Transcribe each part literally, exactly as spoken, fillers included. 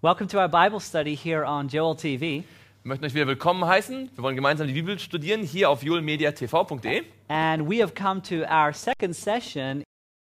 Welcome to our Bible study here on Joel T V. Wir möchten euch wieder willkommen heißen. Wir wollen gemeinsam die Bibel studieren, hier auf joel media t v punkt d e. And we have come to our second session.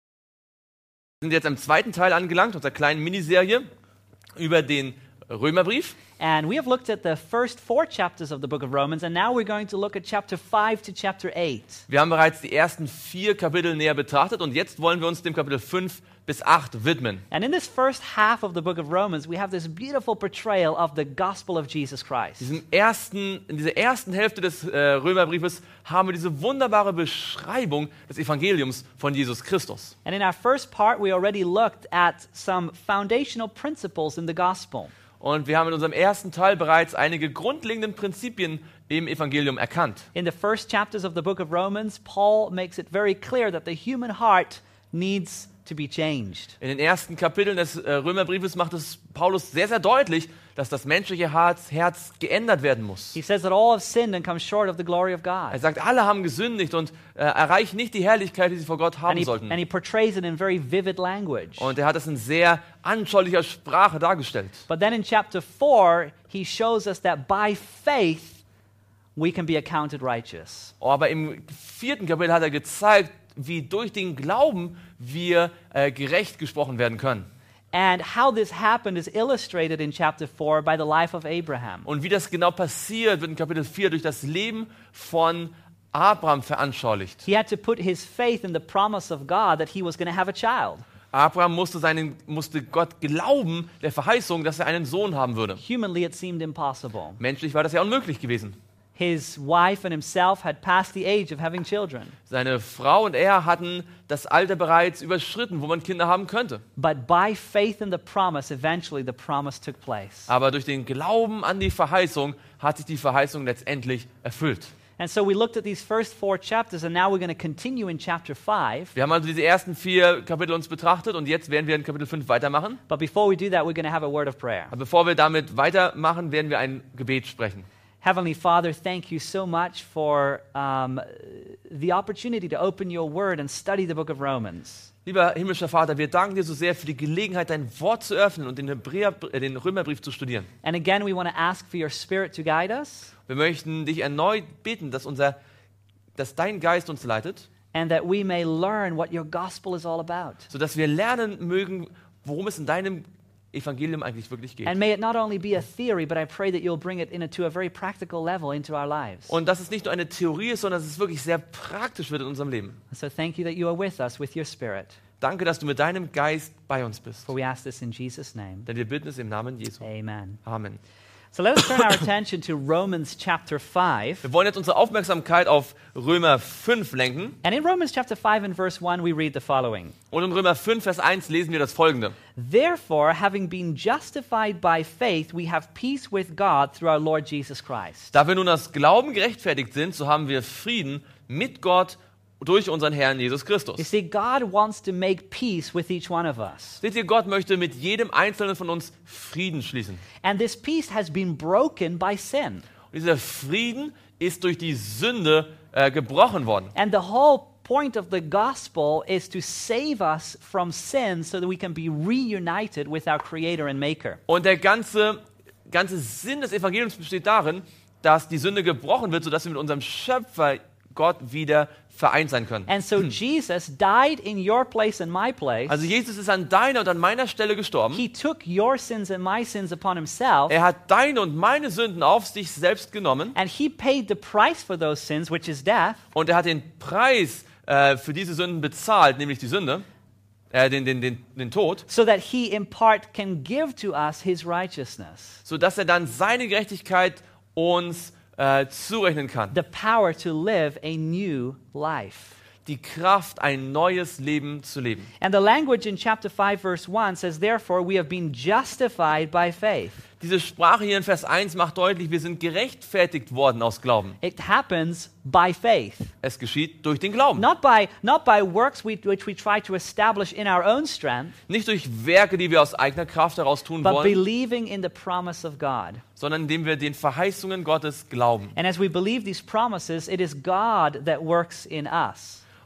Wir sind jetzt am zweiten Teil angelangt, unserer kleinen Miniserie über den Römerbrief. And we have looked at the first four chapters of the book of Romans, and now we're going to look at chapter five to chapter eight. Wir haben bereits die ersten vier Kapitel näher betrachtet und jetzt wollen wir uns dem Kapitel fünf bis acht widmen. And in this first half of the book of Romans, we have this beautiful portrayal of the gospel of Jesus Christ. Diesem ersten, in dieser ersten Hälfte des äh, Römerbriefes haben wir diese wunderbare Beschreibung des Evangeliums von Jesus Christus. And in our first part, we already looked at some foundational principles in the gospel. Und wir haben in unserem ersten Teil bereits einige grundlegenden Prinzipien im Evangelium erkannt. In the first chapters of the book of Romans, Paul makes it very clear that the human heart needs to be changed. In den ersten Kapiteln des äh, Römerbriefes macht es Paulus sehr, sehr deutlich, dass das menschliche Herz, Herz geändert werden muss. He says that all have sinned and come short of the glory of God. Er sagt, alle haben gesündigt und äh, erreichen nicht die Herrlichkeit, die sie vor Gott haben And he, sollten. and he portrays it in very vivid language. Und er hat es in sehr anschaulicher Sprache dargestellt. But then in chapter four, he shows us that by faith we can be accounted righteous. Aber im vierten Kapitel hat er gezeigt, wie durch den Glauben wir äh, gerecht gesprochen werden können. And how this happened is illustrated in chapter four by the life of Abraham. Und wie das genau passiert, wird in Kapitel vier durch das Leben von Abraham veranschaulicht. He had to put his faith in the promise of God that he was going to have a child. Abraham musste, seinen, musste Gott glauben, der Verheißung, dass er einen Sohn haben würde. Humanly, it seemed impossible. Menschlich war das ja unmöglich gewesen. His wife and himself had passed the age of having children. Seine Frau und er hatten das Alter bereits überschritten, wo man Kinder haben könnte. But by faith in the promise, eventually the promise took place. Aber durch den Glauben an die Verheißung hat sich die Verheißung letztendlich erfüllt. And so we looked at these first four chapters, and now we're going to continue in chapter five. Wir haben also diese ersten vier Kapitel uns betrachtet und jetzt werden wir in Kapitel fünf weitermachen. But before we do that, we're going to have a word of prayer. Aber bevor wir damit weitermachen, werden wir ein Gebet sprechen. Heavenly Father, thank you so much for um, the opportunity to open your word and study the book of Romans. Lieber himmlischer Vater, wir danken dir so sehr für die Gelegenheit, dein Wort zu öffnen und den, Hebräer, äh, den Römerbrief zu studieren. And again, we want to ask for your spirit to guide us, Wir möchten dich erneut bitten, dass, unser, dass dein Geist uns leitet, and that we may learn what your gospel is all about. sodass wir lernen mögen, worum es in deinem Evangelium eigentlich wirklich geht. And may it not only be a theory, but I pray that you'll bring it in a, to a very practical level into our lives. Und dass es nicht nur eine Theorie ist, sondern dass es wirklich sehr praktisch wird in unserem Leben. And so thank you that you are with us with your spirit. Danke, dass du mit deinem Geist bei uns bist. For we ask this in Jesus' name. Denn wir bitten es im Namen Jesu. Amen. Amen. So let us turn our attention to Romans chapter five. Wir wollen jetzt unsere Aufmerksamkeit auf Römer fünf lenken. And in Romans chapter five and verse one, we read the following. Und in Römer fünf, Vers eins lesen wir das Folgende. Therefore, having been justified by faith, we have peace with God through our Lord Jesus Christ. Da wir nun aus Glauben gerechtfertigt sind, so haben wir Frieden mit Gott durch unseren Herrn Jesus You Christus. see, God wants to make peace with each one of us. Seht ihr, Gott möchte mit jedem Einzelnen von uns Frieden schließen. And this peace has been broken by sin. Und dieser Frieden ist durch die Sünde äh, gebrochen worden. And the whole point of the gospel is to save us from sin so that we can be reunited with our Creator and Maker. Und der ganze, ganze Sinn des Evangeliums besteht darin, dass die Sünde gebrochen wird, sodass wir mit unserem Schöpfer Gott wieder vereint sein können. And so Jesus died in your place and my place. Also Jesus ist an deiner und an meiner Stelle gestorben. He took your sins and my sins upon himself. Er hat deine und meine Sünden auf sich selbst genommen And he paid the price for those sins, which is death. und er hat den Preis äh, für diese Sünden bezahlt, nämlich die Sünde, äh, den, den, den, den Tod, So that he in part can give to us his righteousness. sodass er dann seine Gerechtigkeit uns äh, zurechnen kann. The power to live a new life. Die Kraft, ein neues Leben zu leben. And the language in chapter five verse one says, therefore we have been justified by faith. Diese Sprache hier in Vers eins macht deutlich, wir sind gerechtfertigt worden aus Glauben. It happens by faith. Es geschieht durch den Glauben. Not by, not by works we, which we try to establish in our own strength, Nicht durch Werke, die wir aus eigener Kraft heraus tun but wollen, believing in the promise of God. sondern indem wir den Verheißungen Gottes glauben. And as we believe these promises, it is God that works in us.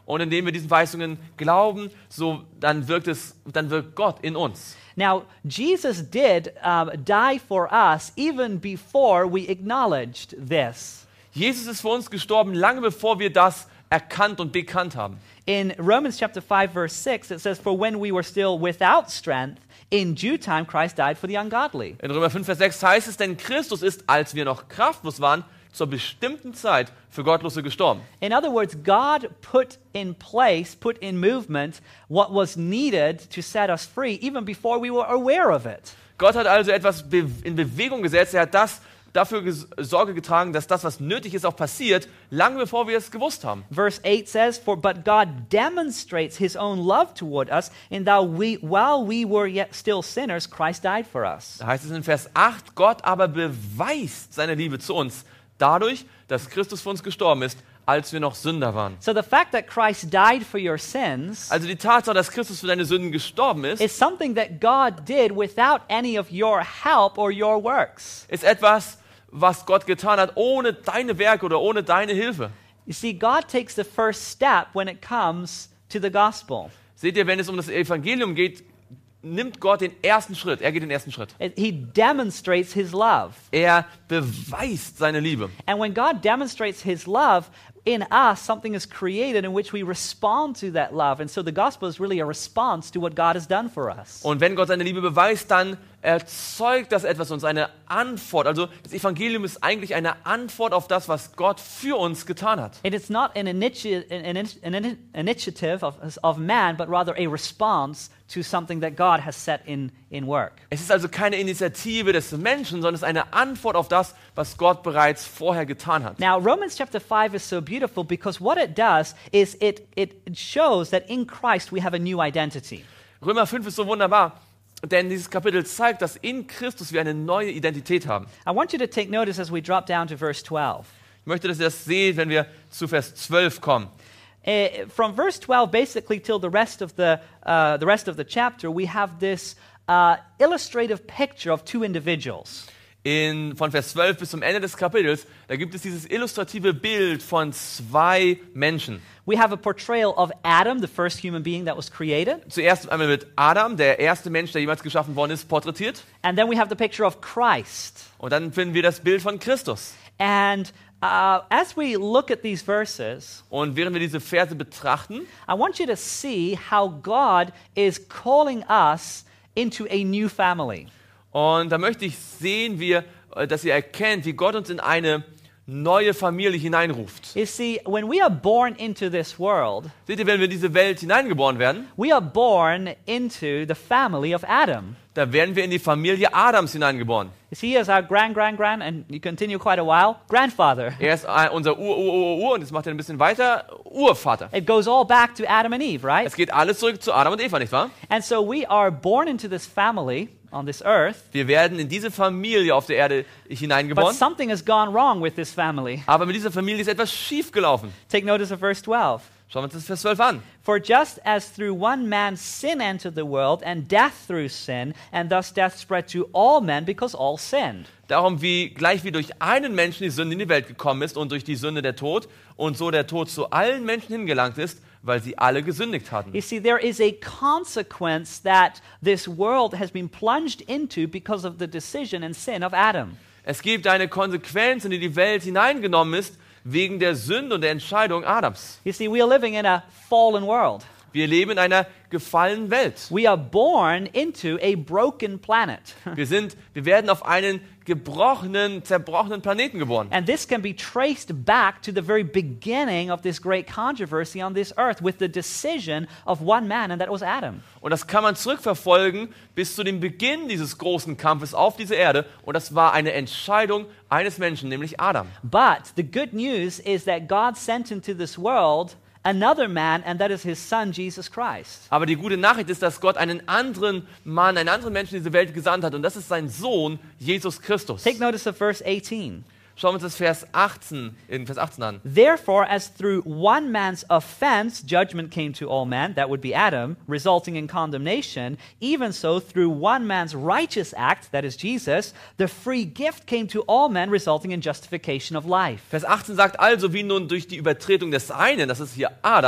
Und indem wir diesen Verheißungen glauben, so dann wirkt es, dann wirkt Gott in uns. Now, Jesus did um, die for us even before we acknowledged this. Jesus ist für uns gestorben, lange bevor wir das erkannt und bekannt haben. In Romans chapter five, verse six, it says, "For when we were still without strength, in due time Christ died for the ungodly." In Römer fünf, Vers sechs heißt es, denn Christus ist, als wir noch kraftlos waren, zur bestimmten Zeit für Gottlose gestorben. In other words, God put in place, put in movement what was needed to set us free even before we were aware of it. Gott hat also etwas be- in Bewegung gesetzt. Er hat das dafür ges- Sorge getragen, dass das, was nötig ist, auch passiert, lange bevor wir es gewusst haben. Verse eight says, "For but God demonstrates his own love toward us, in that we, while we were yet still sinners, Christ died for us." Da heißt es in Vers acht, Gott aber beweist seine Liebe zu uns dadurch, dass Christus für uns gestorben ist, als wir noch Sünder waren. So the fact that Christ died for your sins Also die Tatsache, dass Christus für deine Sünden gestorben ist, is something that God did without any of your help or your works. ist etwas, was Gott getan hat, ohne deine Werke oder ohne deine Hilfe. You see, God takes the first step when it comes to the gospel. Seht ihr, wenn es um das Evangelium geht, nimmt Gott den ersten Schritt. Er geht den ersten Schritt. It- He demonstrates his love. Er beweist seine Liebe. And when God demonstrates his love, in us something is created in which we respond to that love. And so the gospel is really a response to what God has done for us. Und wenn Gott seine Liebe beweist, dann erzeugt das etwas uns, eine Antwort. Also das Evangelium ist eigentlich eine Antwort auf das, was Gott für uns getan hat. And it's not an, initi- an, an, an initiative of, of man, but rather a response to something that God has set in, in work. Es ist also keine Initiative des Menschen, sondern es ist eine Antwort auf das, was Gott bereits vorher getan hat. Now, Romans chapter five is so beautiful because what it does is it, it shows that in Christ we have a new identity. Römer fünf ist so wunderbar, denn dieses Kapitel zeigt, dass in Christus wir eine neue Identität haben. I want you to take notice as we drop down to verse twelve. Ich möchte, dass ihr das seht, wenn wir zu Vers zwölf kommen. Uh, from verse twelve basically till the rest of the, uh, the rest of the chapter, we have this uh, illustrative picture of two individuals. In, von Vers zwölf bis zum Ende des Kapitels, da gibt es dieses illustrative Bild von zwei Menschen. We have a portrayal of Adam, the first human being that was created. Zuerst einmal wird Adam, der erste Mensch, der jemals geschaffen worden ist, porträtiert. And then we have the picture of Christ. Und dann finden wir das Bild von Christus. And uh, as we look at these verses, Und während wir diese Verse betrachten, I want you to see how God is calling us into a new family. und da möchte ich sehen, wie, äh, dass ihr erkennt, wie Gott uns in eine neue Familie hineinruft. You see, when we are born into this world, Seht ihr, wenn wir in diese Welt hineingeboren werden, we are born into the family of Adam. da werden wir in die Familie Adams hineingeboren. You see, he is our grand, grand, grand, and you continue quite a while, grandfather. Er ist ein- unser Ur, Ur, Ur, Ur, und jetzt macht er ein bisschen weiter, Urvater. It goes all back to Adam and Eve, right? Es geht alles zurück zu Adam und Eva, nicht wahr? And so we are born into this family on this earth, Wir werden in diese Familie auf der Erde but hineingeboren, something has gone wrong with this family. aber mit dieser Familie ist etwas schiefgelaufen. Take notice of verse twelve. Schauen wir uns das Vers zwölf an. For just as through one man sin entered the world, and death through sin, and thus death spread to all men because all sinned. Darum, wie gleich wie durch einen Menschen die Sünde in die Welt gekommen ist und durch die Sünde der Tod und so der Tod zu allen Menschen hingelangt ist, weil sie alle gesündigt hatten. You see, there is a consequence that this world has been plunged into because of the decision and sin of Adam. Es gibt eine Konsequenz, in die die Welt hineingenommen ist, wegen der Sünde und der Entscheidung Adams. You see, we are living in a fallen world. Wir leben in einer gefallenen Welt. We are born into a broken planet. Wir sind, wir werden auf einen gebrochenen, zerbrochenen Planeten geboren. And this can be traced back to the very beginning of this great controversy on this earth with the decision of one man, and that was Adam. Und das kann man zurückverfolgen bis zu dem Beginn dieses großen Kampfes auf dieser Erde. Und das war eine Entscheidung eines Menschen, nämlich Adam. But the good news is that God sent into this world another man, and that is his son, Jesus Christ. Aber die gute Nachricht ist, dass Gott einen anderen Mann, einen anderen Menschen in diese Welt gesandt hat. Und das ist sein Sohn, Jesus Christus. Take notice of verse eighteen. Schauen wir uns das Vers achtzehn, in Vers achtzehn an. Therefore, as through one man's offense judgment came to all men, that would be Adam, resulting in condemnation, even so through one man's righteous act, that is Jesus, the free gift came to all men, resulting in justification of life. Vers achtzehn sagt also, wie nun durch die Übertretung des einen, das ist hier Adam,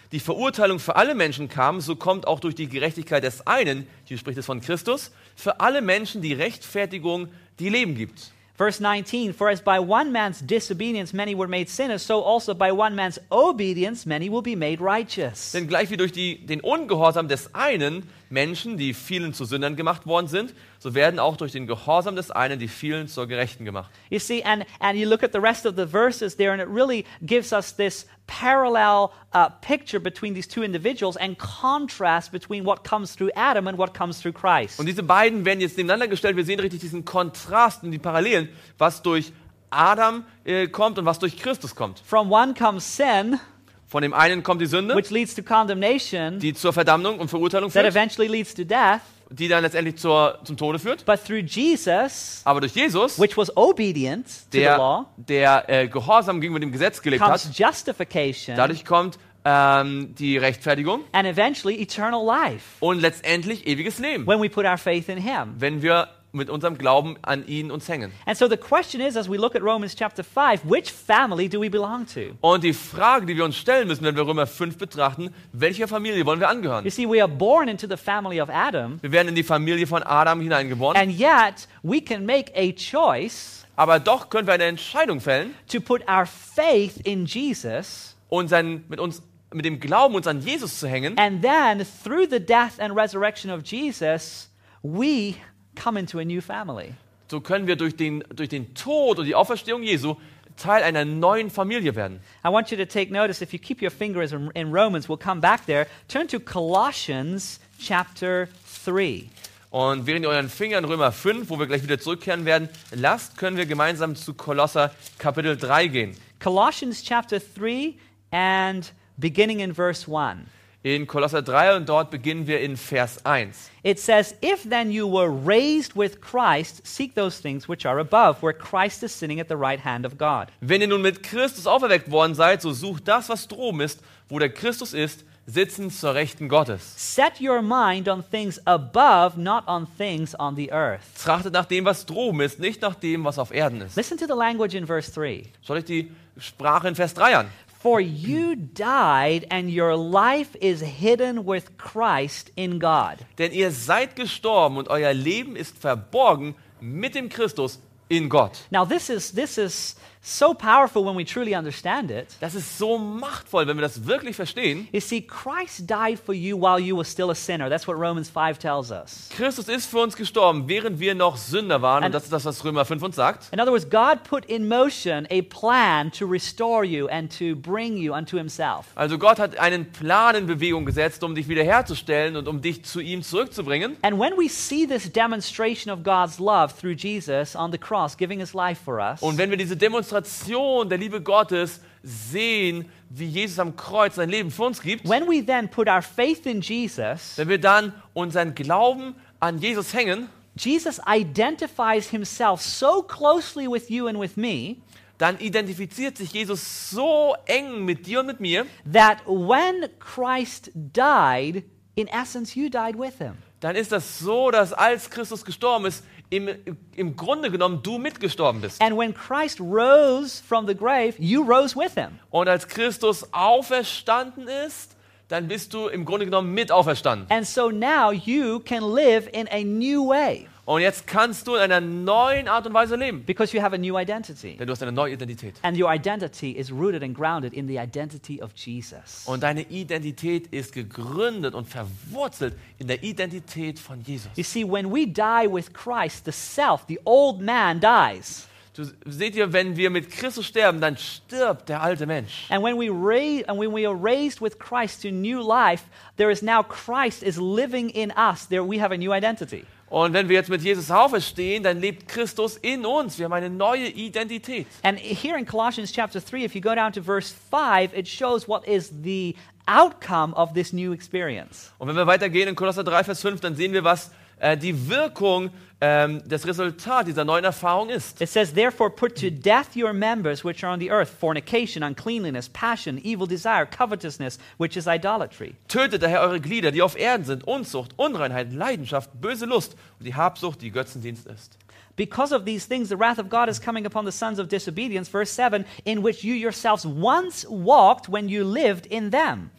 die Verurteilung für alle Menschen kam, so kommt auch durch die Gerechtigkeit des einen, hier spricht es von Christus, für alle Menschen die Rechtfertigung, die Leben gibt. Verse nineteen, for as by one man's disobedience many were made sinners, so also by one man's obedience many will be made righteous. Denn gleich wie durch die, den Ungehorsam des einen Menschen, die vielen zu Sündern gemacht worden sind, so werden auch durch den Gehorsam des einen die vielen zur Gerechten gemacht. You see, and, and you look at the rest of the verses there, and it really gives us this parallel uh, picture between these two individuals and contrast between what comes through Adam and what comes through Christ. Und diese beiden werden jetzt nebeneinander gestellt. Wir sehen richtig diesen Kontrast und die Parallelen, was durch Adam äh, kommt und was durch Christus kommt. From one comes sin, Von dem einen kommt die Sünde, which leads to condemnation, die zur Verdammung und Verurteilung that führt, eventually leads to death. die dann letztendlich zur, zum Tode führt. But through Jesus, Aber durch Jesus, which was obedient to the law, der, der äh, Gehorsam gegenüber dem Gesetz gelebt comes hat, justification dadurch kommt ähm, die Rechtfertigung and eventually eternal life und letztendlich ewiges Leben, when we put our faith in Him. wenn wir mit unserem Glauben an ihn uns hängen. And so the question is, as we look at Romans chapter five, which family do we belong to? Und die Frage, die wir uns stellen müssen, wenn wir Römer fünf betrachten, welcher Familie wollen wir angehören? You see, we are born into the family of Adam, Wir werden in die Familie von Adam hineingeboren, and yet we can make a choice aber doch können wir eine Entscheidung fällen to put our faith in Jesus, und sein, mit, uns, mit dem Glauben uns an Jesus zu hängen. and then through the death and resurrection of Jesus, we come into a new family. So können wir durch den, durch den Tod und die Auferstehung Jesu Teil einer neuen Familie werden. I want you to take notice, if you keep your fingers in, in Romans, we'll come back there. Turn to Colossians chapter three. Und während ihr euren Finger in Römer fünf, wo wir gleich wieder zurückkehren werden, lasst, können wir gemeinsam zu Kolosser Kapitel drei gehen. Colossians chapter three and beginning in verse one. In Kolosser drei und dort beginnen wir in Vers eins. It says, if then you were raised with Christ, seek those things which are above, where Christ is sitting at the right hand of God. Wenn ihr nun mit Christus auferweckt worden seid, so sucht das, was droben ist, wo der Christus ist, sitzend zur Rechten Gottes. Set your mind on things above, not on things on the earth. Trachtet nach dem, was droben ist, nicht nach dem, was auf Erden ist. Listen to the language in verse three. Schaut euch die Sprache in Vers drei an. For you died, and your life is hidden with Christ in God. Denn ihr seid gestorben und euer Leben ist verborgen mit dem Christus in Gott. Now this is this is so powerful when we truly understand it. Das ist so machtvoll, wenn wir das wirklich verstehen. You see, Christ died for you while you were still a sinner. That's what Romans five tells us. Christus ist für uns gestorben, während wir noch Sünder waren. And- Und das ist das, was Römer fünf uns sagt. In other words, God put in motion a plan to restore you and to bring you unto himself. Also Gott hat einen Plan in Bewegung gesetzt, um dich wiederherzustellen und um dich zu ihm zurückzubringen. And when we see this demonstration of God's love through Jesus on the cross, giving his life for us, Und wenn wir diese Demonstration der Liebe Gottes sehen, wie Jesus am Kreuz sein Leben für uns gibt, when we then put our faith in Jesus, wenn wir dann unseren Glauben an Jesus hängen, Jesus identifies himself so closely with you and with me dann identifiziert sich Jesus so eng mit dir und mit mir, that when Christ died, in essence, you died with him. dann ist das so, dass als Christus gestorben ist, im, im Grunde genommen du mitgestorben bist. And when Christ rose from the grave, you rose with him. Und als Christus auferstanden ist, dann bist du im Grunde genommen mit auferstanden. And so now you can live in a new way Und jetzt kannst du in einer neuen Art und Weise leben, because you have a new identity. denn du hast eine neue Identität. And your identity is rooted and grounded in the identity of Jesus. Und deine Identität ist gegründet und verwurzelt in der Identität von Jesus. You see, when we die with Christ, the self, the old man dies. Du, seht ihr, wenn wir mit Christus sterben, dann stirbt der alte Mensch. And when we ra- and when we are raised with Christ to new life, there is now Christ is living in us. There we have a new identity. Und wenn wir jetzt mit Jesus auferstehen, dann lebt Christus in uns. Wir haben eine neue Identität. And here in Colossians chapter three, if you go down to verse five, it shows what is the outcome of this new experience. Und wenn wir weitergehen in Kolosser drei, Vers fünf, dann sehen wir, was äh, die Wirkung, ähm, das Resultat dieser neuen Erfahrung ist. It says, therefore put to death your members which are on the earth, fornication, uncleanliness, passion, evil desire, covetousness, which is idolatry. Tötet daher eure Glieder, die auf Erden sind, Unzucht, Unreinheit, Leidenschaft, böse Lust und die Habsucht, die Götzendienst ist. Because of these things, the wrath of God is coming upon the sons of disobedience, verse seven, in which you yourselves once walked when you lived in them.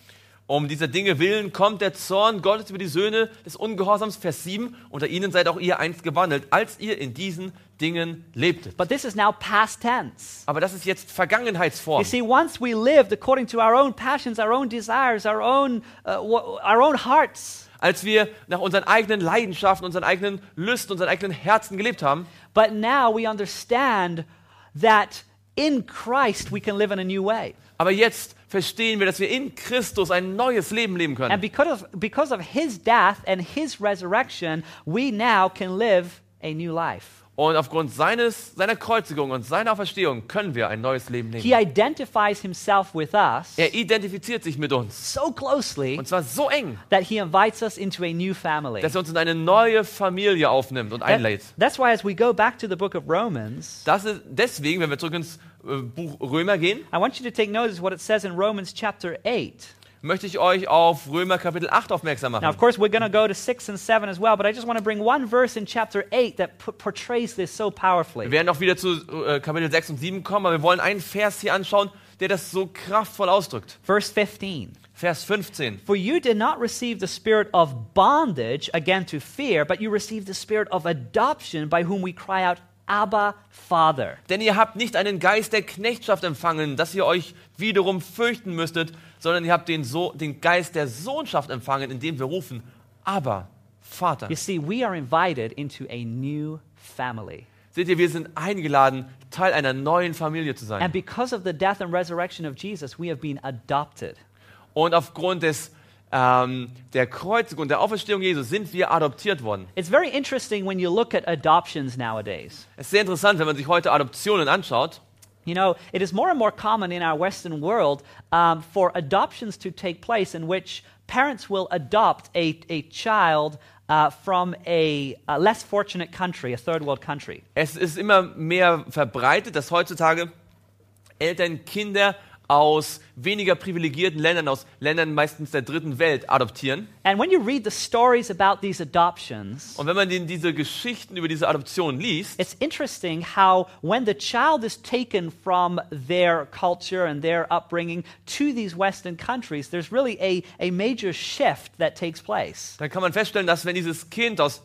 Um dieser Dinge willen kommt der Zorn Gottes über die Söhne des Ungehorsams, Vers sieben. Unter ihnen seid auch ihr einst gewandelt, als ihr in diesen Dingen lebtet. But this is now past tense. Aber das ist jetzt Vergangenheitsform. You see, once we lived according to our own passions, our own desires, our own, uh, wh- our own hearts. Als wir nach unseren eigenen Leidenschaften, unseren eigenen Lüsten, unseren eigenen Herzen gelebt haben. But now we understand that in Christ we can live in a new way. Aber jetzt verstehen wir, dass wir in Christus ein neues Leben leben können. And because of, because of his death and his resurrection, we now can live a new life. Und aufgrund seines, seiner Kreuzigung und seiner Auferstehung können wir ein neues Leben He leben. identifies himself with us Er identifiziert sich mit uns. so closely Und zwar so eng, that he invites us into a new family. dass er uns in eine neue Familie aufnimmt und That- einlädt. that's why as we go back to the book of Romans, Das ist deswegen, wenn wir zurück ins äh, Buch Römer gehen, I want you to take notice what it says in Romans chapter eight. möchte ich euch auf Römer Kapitel acht aufmerksam Now, of machen. course, we're going to go to six and seven as well, but I just want to bring one verse in chapter eight that p- portrays this so powerfully. Wir werden auch wieder zu äh, Kapitel sechs und sieben kommen, aber wir wollen einen Vers hier anschauen, der das so kraftvoll ausdrückt. Verse fifteen. Vers fünfzehn. For you did not receive the spirit of bondage again to fear, but you received the spirit of adoption by whom we cry out, Abba, Father. Denn ihr habt nicht einen Geist der Knechtschaft empfangen, dass ihr euch wiederum fürchten müsstet, sondern ihr habt den, so den Geist der Sohnschaft empfangen, indem wir rufen, aber Vater. You see, we are invited into a new family. Seht ihr, wir sind eingeladen, Teil einer neuen Familie zu sein. And because of the death and resurrection of Jesus, we have been adopted. Und aufgrund des, ähm, der Kreuzigung und der Auferstehung Jesu sind wir adoptiert worden. It's very interesting when you look at adoptions nowadays. Es ist sehr interessant, wenn man sich heute Adoptionen anschaut. You know, it is more and more common in our Western world um, for adoptions to take place in which parents will adopt a, a child uh, from a, a less fortunate country, a third world country. Es ist immer mehr verbreitet, dass heutzutage Eltern Kinder aus weniger privilegierten Ländern, aus Ländern meistens der dritten Welt adoptieren. And when you read the stories about these adoptions, Und wenn man den, diese Geschichten über diese Adoption liest, it's interesting how when the child is taken from their culture and their upbringing to these Western countries, there's really a, a major shift that takes place. dann kann man feststellen, dass wenn dieses Kind aus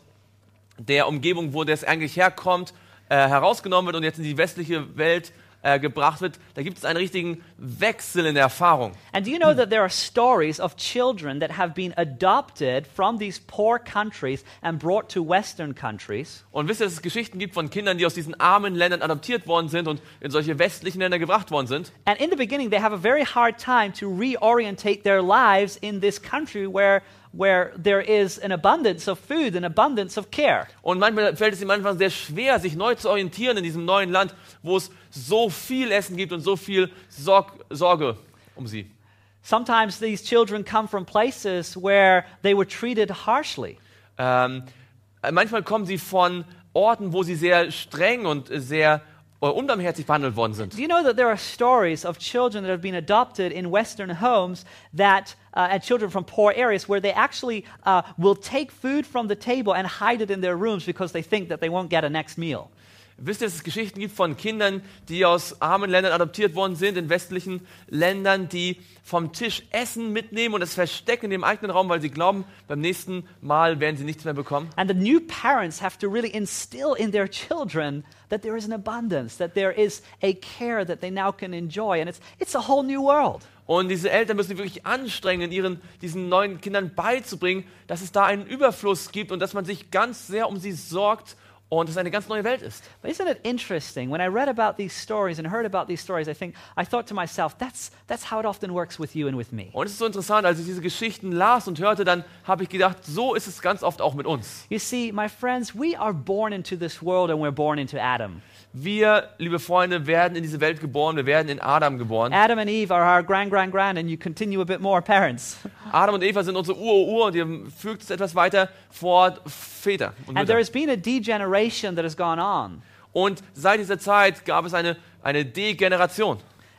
der Umgebung, wo das eigentlich herkommt, äh, herausgenommen wird und jetzt in die westliche Welt äh, gebracht wird, da gibt es einen richtigen Wechsel in der Erfahrung. And do you know that there are stories of children that have been adopted from these poor countries and brought to Western countries? Und wisst ihr, dass es Geschichten gibt von Kindern, die aus diesen armen Ländern adoptiert worden sind und in solche westlichen Länder gebracht worden sind? And in the beginning, they have a very hard time to reorientate their lives in this country where, where there is an abundance of food, an abundance of care. Und manchmal fällt es ihnen manchmal sehr schwer, sich neu zu orientieren in diesem neuen Land, wo es so viel Essen gibt und so viel Sorg Sorge um sie. Sometimes these children come from places where they were treated harshly. Ähm, manchmal kommen sie von Orten, wo sie sehr streng und sehr äh, unbarmherzig behandelt worden sind. Do you know that there are stories of children that have been adopted in Western homes that, uh, and children from poor areas where they actually uh, will take food from the table and hide it in their rooms because they think that they won't get a next meal? Wisst ihr, dass es Geschichten gibt von Kindern, die aus armen Ländern adoptiert worden sind, in westlichen Ländern, die vom Tisch Essen mitnehmen und es verstecken in dem eigenen Raum, weil sie glauben, beim nächsten Mal werden sie nichts mehr bekommen? And the new parents have to really instill in their children that there is an abundance, that there is a care that they now can enjoy, and it's, it's a whole new world. Und diese Eltern müssen sich wirklich anstrengen, ihren, diesen neuen Kindern beizubringen, dass es da einen Überfluss gibt und dass man sich ganz sehr um sie sorgt und es eine ganz neue Welt ist. But isn't it interesting? When I read about these stories and heard about these stories, I think I thought to myself, that's that's how it often works with you and with me. Und es ist so interessant, als ich diese Geschichten las und hörte, dann habe ich gedacht, so ist es ganz oft auch mit uns. You see, my friends, we are born into this world and we're born into Adam. Wir, liebe Freunde, werden in diese Welt geboren, wir werden in Adam geboren. Adam and Eve are our grand, grand, grand, and you continue a bit more, parents. Adam und Eva sind unsere Ur-Ur und ihr fügt es etwas weiter fort, Väter und And there Mütter. has been a degeneration that has gone on. Und seit dieser Zeit gab es eine, eine Degeneration.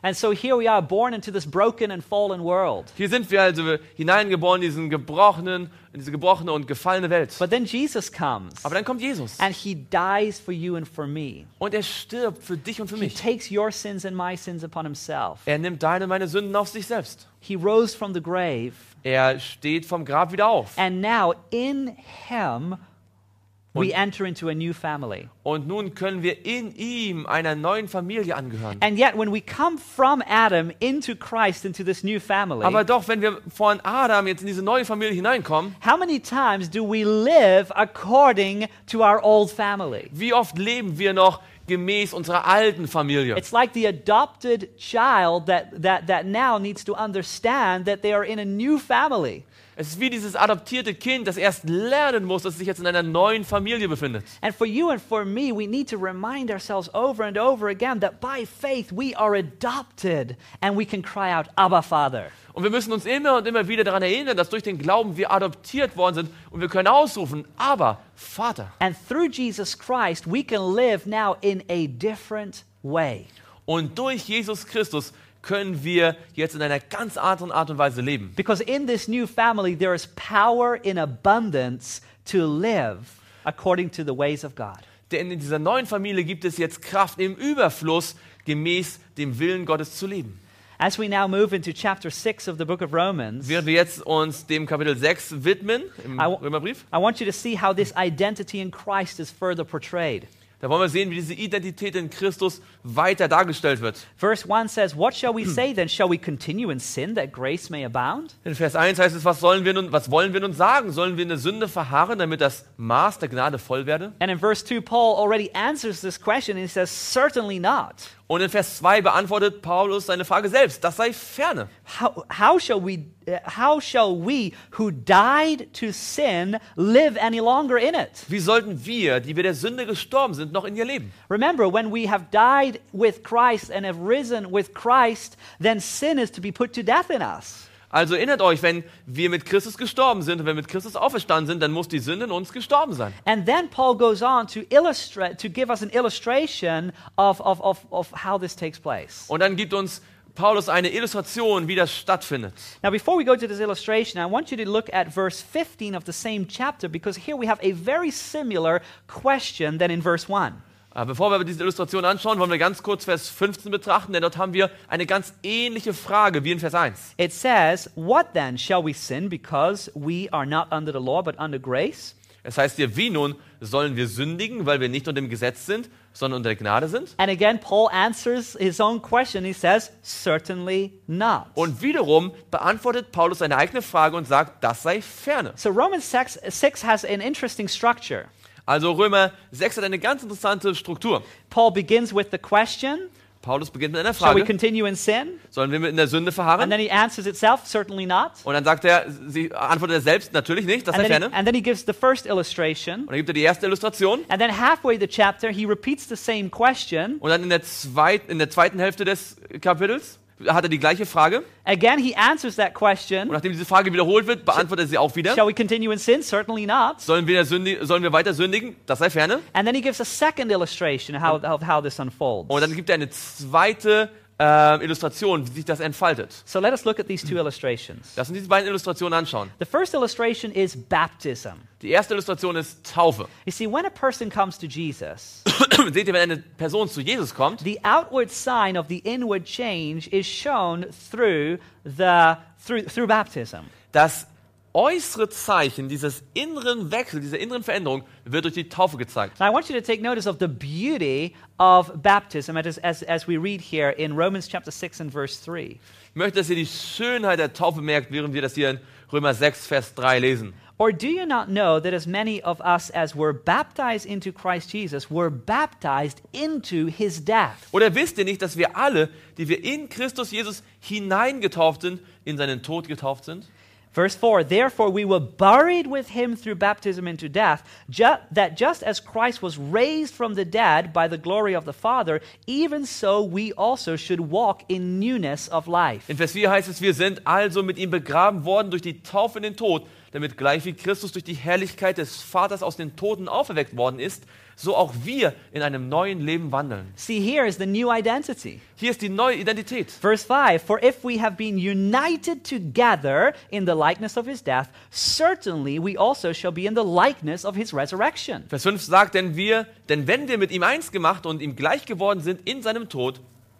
And so here we are, born into this broken and fallen world. Hier sind wir also hineingeboren in diesen gebrochenen, in diese gebrochene und gefallene Welt. But then Jesus comes Aber dann kommt Jesus and he dies for you and for me. und er stirbt für dich und für He mich. takes your sins and my sins upon himself. Er nimmt deine und meine Sünden auf sich selbst. He rose from the grave, Er steht vom Grab wieder auf. and now in him we enter into a new family. Und nun können wir in ihm einer neuen Familie angehören. And yet when we come from Adam into Christ, into this new family, Aber doch, wenn wir von Adam jetzt in diese neue Familie hineinkommen, how many times do we live according to our old family? wie oft leben wir noch gemäß unserer alten Familie? It's like the adopted child that, that, that now needs to understand that they are in a new family. Es ist wie dieses adoptierte Kind, das erst lernen muss, dass es sich jetzt in einer neuen Familie befindet. And for you and for me, we need to remind ourselves over and over again that by faith we are adopted and we can cry out, Abba, Father. Und wir müssen uns immer und immer wieder daran erinnern, dass durch den Glauben wir adoptiert worden sind und wir können ausrufen, aber Vater. And through Jesus Christ, we can live now in a different way. Und durch Jesus Christus können wir jetzt in einer ganz anderen Art und Weise leben. Because in this new family, there is power in abundance to live according to the ways of God. Denn in dieser neuen Familie gibt es jetzt Kraft im Überfluss, gemäß dem Willen Gottes zu leben. As we now move into chapter six of the book of Romans, Während wir jetzt uns dem Kapitel sechs widmen, im I w- Römerbrief, I want you to see how this identity in Christ is further portrayed. da wollen wir sehen, wie diese Identität in Christus weiter dargestellt wird. Verse one says, "What shall we say then? Shall we continue in sin that grace may abound?" In Vers eins heißt es, was, sollen wir nun, was wollen wir nun sagen? Sollen wir in der Sünde verharren, damit das Maß der Gnade voll werde? And in verse two, Paul already answers this question and he says, "Certainly not. Und in Vers zwei beantwortet Paulus seine Frage selbst, das sei ferne. How, how shall we uh, how shall we who died to sin live any longer in it?" Wie sollten wir, die wir der Sünde gestorben sind, noch in ihr leben? Remember, when we have died with Christ and have risen with Christ, then sin is to be put to death in us. Also erinnert euch, wenn wir mit Christus gestorben sind und wenn wir mit Christus auferstanden sind, dann muss die Sünde in uns gestorben sein. And then Paul goes on to illustrate, to give us an illustration of, of, of, of how this takes place. Und dann gibt uns Paulus eine Illustration, wie das stattfindet. Now, before we go to this illustration, I want you to look at verse fifteen of the same chapter, because here we have a very similar question than in verse one. Aber bevor wir diese Illustration anschauen, wollen wir ganz kurz Vers fünfzehn betrachten, denn dort haben wir eine ganz ähnliche Frage wie in Vers eins. It says, "What then? Shall we sin because we are not under the law but under grace?" Es heißt hier, wie nun sollen wir sündigen, weil wir nicht unter dem Gesetz sind, sondern unter der Gnade sind? And again, Paul answers his own question. He says, "Certainly not." Und wiederum beantwortet Paulus seine eigene Frage und sagt, das sei ferne. So Romans six, six has an interesting structure. Also Römer sechs hat eine ganz interessante Struktur. Paul begins with the question, Paulus beginnt mit einer shall we Frage, continue in sin? sollen wir in der Sünde And verharren? then he answers itself, certainly not. Und dann sagt er, sie antwortet er selbst, natürlich nicht, das And sei then, ferne. he, and then he gives the first illustration. Und dann gibt er die erste Illustration. And then halfway the chapter, he repeats the same question. Und dann in der, zweit, in der zweiten Hälfte des Kapitels hat er die gleiche Frage. Again, he answers that Und question. nachdem diese Frage wiederholt wird, beantwortet er sie auch wieder. Shall we continue in sin? Certainly not. Sollen wir, sündig, sollen wir weiter sündigen? Das sei ferne. And then he gives a second illustration of how, of how this unfolds. Und dann gibt er eine zweite äh, Illustration, wie sich das entfaltet. So let us look at these two illustrations. Lass uns diese beiden Illustrationen anschauen. The first illustration is baptism. Die erste Illustration ist Taufe. You see, when a person comes to Jesus, Seht ihr, wenn eine Person zu Jesus kommt, the outward sign of the inward change is shown through the through through baptism. das äußere Zeichen dieses inneren Wechsels, dieser inneren Veränderung wird durch die Taufe gezeigt. Now I want you to take notice of the beauty of baptism as, as, as we read here in Romans chapter six and verse three. Ich möchte, dass ihr die Schönheit der Taufe merkt, während wir das hier in Römer sechs, Vers drei lesen. Or do you not know that as many of us as were baptized into Christ Jesus were baptized into his death? Oder wisst ihr nicht, dass wir alle, die wir in Christus Jesus hineingetauft sind, in seinen Tod getauft sind? Verse four, therefore we were buried with him through baptism into death, ju- that just as Christ was raised from the dead by the glory of the Father, even so we also should walk in newness of life. In Vers vier heißt es, wir sind also mit ihm begraben worden durch die Taufe in den Tod, damit gleich wie Christus durch die Herrlichkeit des Vaters aus den Toten auferweckt worden ist, so auch wir in einem neuen Leben wandeln. See, here is the new identity. Hier ist die neue Identität. Verse five, for if we have been united together in the likeness of his death, certainly we also shall be in the likeness of his resurrection. Vers fünf sagt, denn wir, denn wenn wir mit ihm eins gemacht und ihm gleich geworden sind in seinem Tod,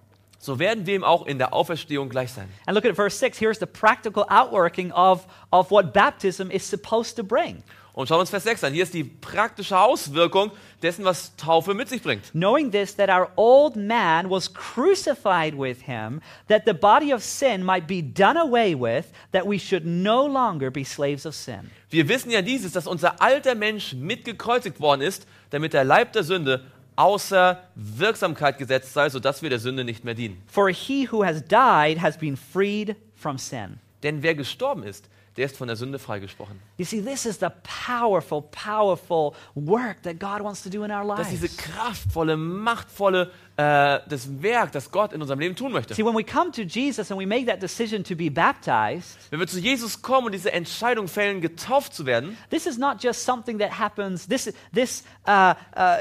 so werden wir ihm auch in der Auferstehung gleich sein. And look at verse six, here's the practical outworking of, of what baptism is supposed to bring. Und schauen wir uns Vers sechs an. Hier ist die praktische Auswirkung dessen, was Taufe mit sich bringt. Knowing this, that our old man was crucified with him, that the body of sin might be done away with, that we should no longer be slaves of sin. Wir wissen ja dieses, dass unser alter Mensch mitgekreuzigt worden ist, damit der Leib der Sünde außer Wirksamkeit gesetzt sei, sodass wir der Sünde nicht mehr dienen. For he who has died has been freed from sin. Denn wer gestorben ist, der ist von der Sünde freigesprochen. You see, this is the powerful, powerful work that God wants to do in our Das ist diese lives. kraftvolle, machtvolle äh, das Werk, das Gott in unserem Leben tun möchte. See, when we come to Jesus and we make that decision to be baptized, Wenn wir zu Jesus kommen und diese Entscheidung fällen, getauft zu werden, this is not just something that happens. This this uh,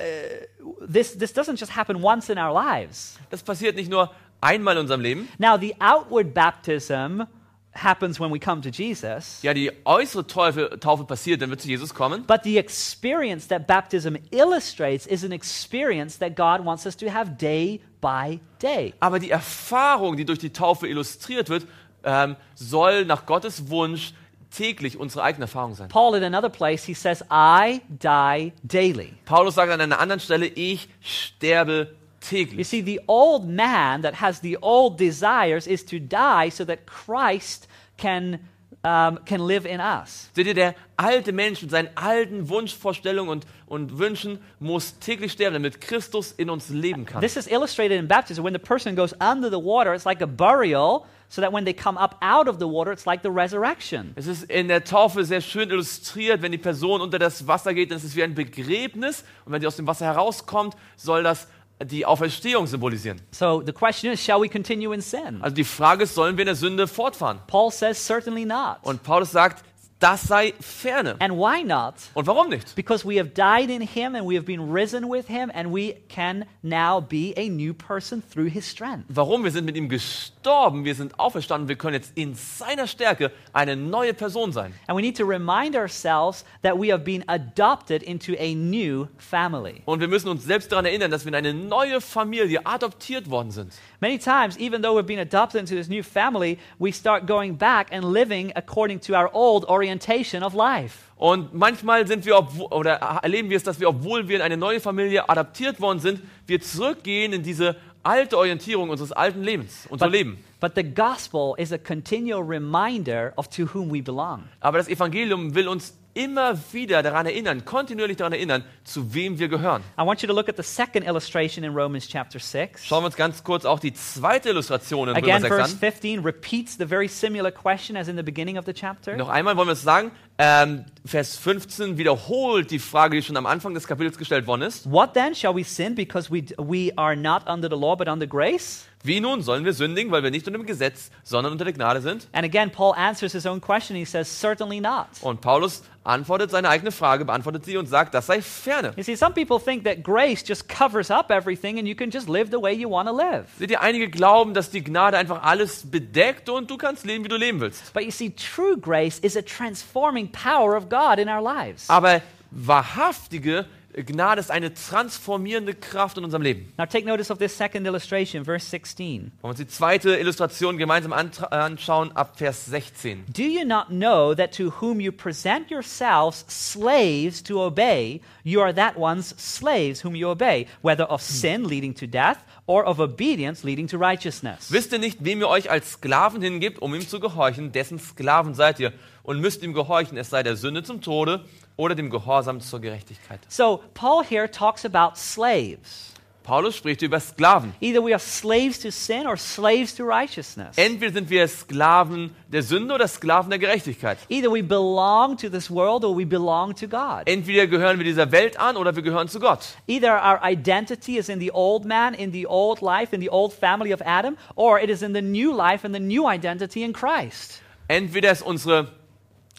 uh, this this doesn't just happen once in our lives. das passiert nicht nur einmal in unserem Leben. Now, the outward baptism happens when we come to Jesus. Ja, die äußere Taufe, Taufe passiert, wenn wir zu Jesus kommen. But the experience that baptism illustrates is an experience that God wants us to have day by day. Aber die Erfahrung, die durch die Taufe illustriert wird, ähm, soll nach Gottes Wunsch täglich unsere eigene Erfahrung sein. Paul, in another place, he says, I die daily. Paulus sagt an einer anderen Stelle, ich sterbe You täglich. see, the old man that has the old desires is to die so that Christ can, um, can live in us. Seht ihr, der alte Mensch mit seinen alten Wunschvorstellungen und, und Wünschen muss täglich sterben, damit Christus in uns leben kann. This is illustrated in baptism. When the person goes under the water, it's like a burial, so that when they come up out of the water, it's like the resurrection. Es ist in der Taufe sehr schön illustriert, wenn die Person unter das Wasser geht, dann ist es wie ein Begräbnis. Und wenn sie aus dem Wasser herauskommt, soll das die Auferstehung symbolisieren. So the question is, shall we continue in sin? Also die Frage ist, sollen wir in der Sünde fortfahren? Paul says, certainly not. Und Paulus sagt, das sei ferne. And why not? Und warum nicht? Because we have died in him and we have been risen with him and we can now be a new person through his strength. Warum? Wir sind mit ihm gestorben, wir sind auferstanden, wir können jetzt in seiner Stärke eine neue Person sein. And we need to remind ourselves that we have been adopted into a new family. Und wir müssen uns selbst daran erinnern, dass wir in eine neue Familie adoptiert worden sind. Many times, even though we've been adopted into this new family, we start going back and living according to our old orientation of life. Und manchmal sind wir, obwo- oder erleben wir es, dass wir, obwohl wir in eine neue Familie adaptiert worden sind, wir zurückgehen in diese alte Orientierung unseres alten Lebens, unser Leben. But the gospel is a continual reminder of to whom we belong. Aber das Evangelium will uns immer wieder daran erinnern, kontinuierlich daran erinnern, zu wem wir gehören. I want you to look at the second illustration in Romans chapter six. Schauen wir uns ganz kurz auch die zweite Illustration in Römer Again, sechs verse an. fifteen repeats the very similar question as in the beginning of the chapter. Noch einmal wollen wir es sagen, ähm, Vers fünfzehn wiederholt die Frage, die schon am Anfang des Kapitels gestellt worden ist. What then? Shall we sin because we, we are not under the law but under grace? Wie nun sollen wir sündigen, weil wir nicht unter dem Gesetz, sondern unter der Gnade sind? And again, Paul answers his own question. He says, certainly not. Und Paulus antwortet seine eigene Frage, beantwortet sie und sagt, das sei ferne. You see, some people think that grace just covers up everything and you can just live the way you want to live. Seht ihr, einige glauben, dass die Gnade einfach alles bedeckt und du kannst leben, wie du leben willst. But you see, true grace is a transforming power of God in our lives. Aber wahrhaftige Gnade ist eine transformierende Kraft in unserem Leben. Now take notice of this second illustration, verse sixteen. Wollen wir uns die zweite Illustration gemeinsam antra- anschauen, ab Vers sechzehn. Do you not know that to whom you present yourselves slaves to obey, you are that one's slaves whom you obey, whether of sin leading to death or of obedience leading to righteousness? Wisst ihr nicht, wem ihr euch als Sklaven hingibt, um ihm zu gehorchen, dessen Sklaven seid ihr und müsst ihm gehorchen, es sei der Sünde zum Tode oder dem Gehorsam zur Gerechtigkeit. So Paul here talks about slaves. Paulus spricht über Sklaven. Either we are slaves to sin or slaves to righteousness. Entweder sind wir Sklaven der Sünde oder Sklaven der Gerechtigkeit. Either we belong to this world or we belong to God. Entweder gehören wir dieser Welt an oder wir gehören zu Gott. Either our identity is in the old man, in the old life, in the old family of Adam, or it is in the new life and the new identity in Christ. Entweder ist unsere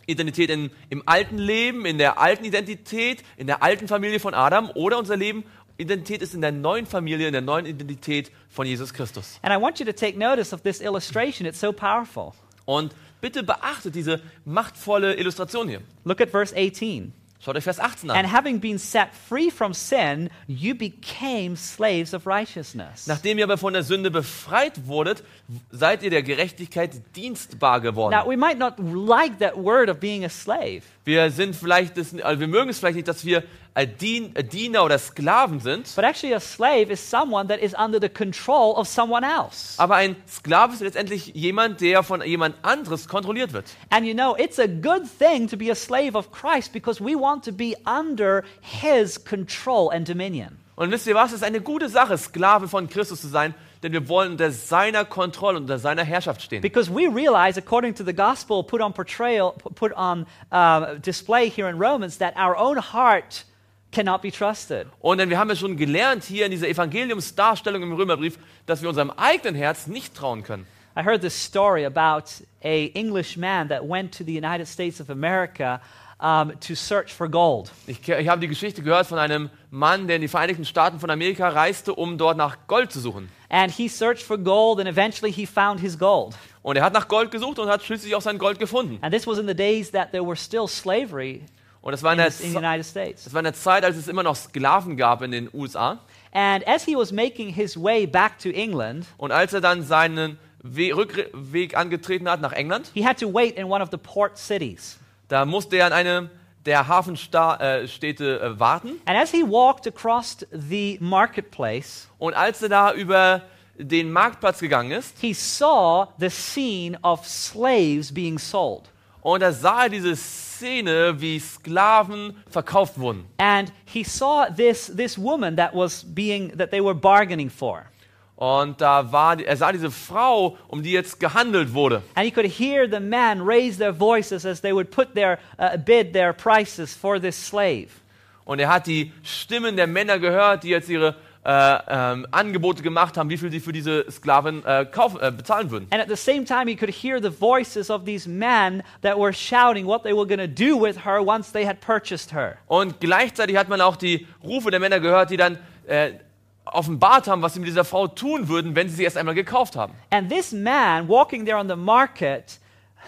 Identität in, im alten Leben, in der alten Identität, in der alten Familie von Adam, oder unser Leben, Identität ist in der neuen Familie, in der neuen Identität von Jesus Christus. And I want you to take notice of this illustration. It's so powerful. Und bitte beachtet diese machtvolle Illustration hier. Look at verse eighteen. Schaut euch Vers achtzehn And an. having been set free from sin, you became slaves of righteousness. Nachdem ihr aber von der Sünde befreit wurdet, seid ihr der Gerechtigkeit dienstbar geworden. Now, we might not like that word of being a slave. Wir sind vielleicht, das, also wir mögen es vielleicht nicht, dass wir ein Dien, ein Diener oder Sklaven sind. But actually, a slave is someone that is under the control of someone else. Aber ein Sklave ist letztendlich jemand, der von jemand anderes kontrolliert wird. And you know, it's a good thing to be a slave of Christ because we want to be under his control and dominion. Und wisst ihr was? Es ist eine gute Sache, Sklave von Christus zu sein, denn wir wollen unter seiner Kontrolle, unter seiner Herrschaft stehen. Because we realize, according to the gospel put on portrayal, put on uh, display here in Romans, that our own heart cannot be trusted. Und denn wir haben ja schon gelernt hier in dieser Evangeliumsdarstellung im Römerbrief, dass wir unserem eigenen Herz nicht trauen können. I heard this story about a English man that went to the United States of America um, to search for gold. Ich, ich habe die Geschichte gehört von einem Mann, der in die Vereinigten Staaten von Amerika reiste, um dort nach Gold zu suchen. And he searched for gold, and eventually he found his gold. Und er hat nach Gold gesucht und hat schließlich auch sein Gold gefunden. And this was in the days that there were still slavery Und das war in in, der, in the Ze- United States. das war in der Zeit, als es immer noch Sklaven gab in den U S A. And as he was making his way back to England, Und als er dann seinen We- Rückweg angetreten hat nach England, he had to wait in one of the port cities. da musste er an einem der Hafenstädte äh, warten. And as he walked across the marketplace, Und als er da über den Marktplatz gegangen ist, he saw the scene of slaves being sold. und da sah er diese Szene, wie Sklaven verkauft wurden. And he saw this, this woman that was being, that they were bargaining for. Und da war, er sah diese Frau, um die jetzt gehandelt wurde. And he could hear the men raise their voices as they would put their, uh, bid their prices for this slave. Und er hat die Stimmen der Männer gehört, die jetzt ihre äh, ähm, Angebote gemacht haben, wie viel sie für diese Sklaven äh, kaufen, äh, bezahlen würden. And at the same time, he could hear the voices of these men that were shouting what they were going to do with her once they had purchased her. Und gleichzeitig hat man auch die Rufe der Männer gehört, die dann äh, offenbart haben, was sie mit dieser Frau tun würden, wenn sie sie erst einmal gekauft haben. And this man walking there on the market,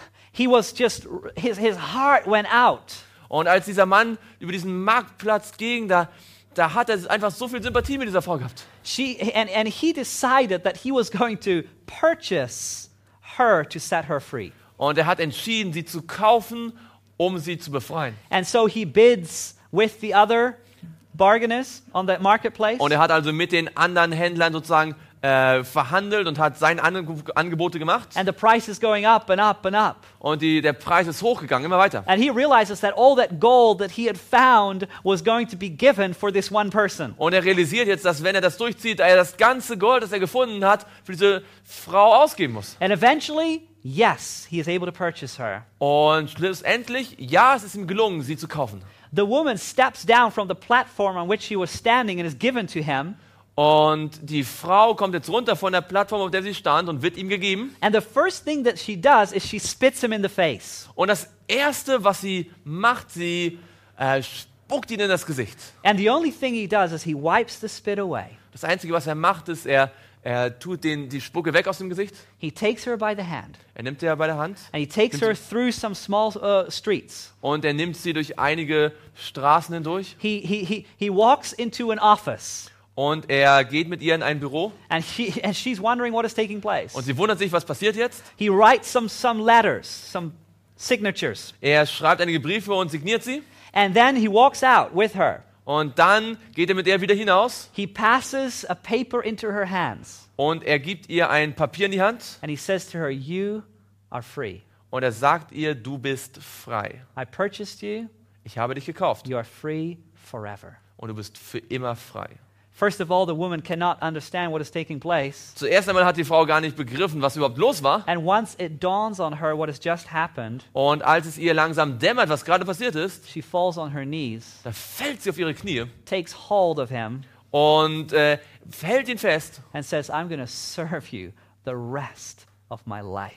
he was just, his, his heart went out. Und als dieser Mann über diesen Marktplatz ging, da, da hat er einfach so viel Sympathie mit dieser Frau gehabt. She, and, and he decided that he was going to purchase her to set her free. Und er hat entschieden, sie zu kaufen, um sie zu befreien. And so he bids with the other bargainers on that marketplace. Und er hat also mit den anderen Händlern sozusagen äh, verhandelt und hat seine Ange- Angebote gemacht. And the price is going up and up and up. Und die, der Preis ist hochgegangen, immer weiter. And he realizes that all that gold that he had found was going to be given for this one person. Und er realisiert jetzt, dass wenn er das durchzieht, er das ganze Gold, das er gefunden hat, für diese Frau ausgeben muss. And eventually, yes, he is able to purchase her. Und schlussendlich, ja, es ist ihm gelungen, sie zu kaufen. The woman steps down from the platform on which she was standing and is given to him. Und die Frau kommt jetzt runter von der Plattform, auf der sie stand, und wird ihm gegeben. And the first thing that she does is she spits him in the face. Und das Erste, was sie macht, sie äh, spuckt ihn in das Gesicht. And the only thing he does is he wipes the spit away. Das Einzige, was er macht, ist, er, er tut den, die Spucke weg aus dem Gesicht. He takes her by the hand Er nimmt sie bei der Hand and he takes her through some small uh, streets. und er nimmt sie durch einige Straßen hindurch. He, he, he, he walks into an office Und er geht mit ihr in ein Büro. and, she, and she's wondering what is taking place. Und sie wundert sich, was passiert jetzt. He writes some, some letters, some signatures, Er schreibt einige Briefe und signiert sie. and then he walks out with her. Und dann geht er mit ihr wieder hinaus. He passes a paper into her hands Und er gibt ihr ein Papier in die Hand. and he says to her, "You are free. Und er sagt ihr, du bist frei. I purchased you. Ich habe dich gekauft. You are free forever." Und du bist für immer frei. First of all, the woman cannot understand what is taking place. Zuerst einmal hat die Frau gar nicht begriffen, was überhaupt los war. And once it dawns on her what has just happened, Und als es ihr langsam dämmert, was gerade passiert ist, she falls on her knees, da fällt sie auf ihre Knie takes hold of him, und äh, hält ihn fest and says, "I'm going to serve you the rest of my life."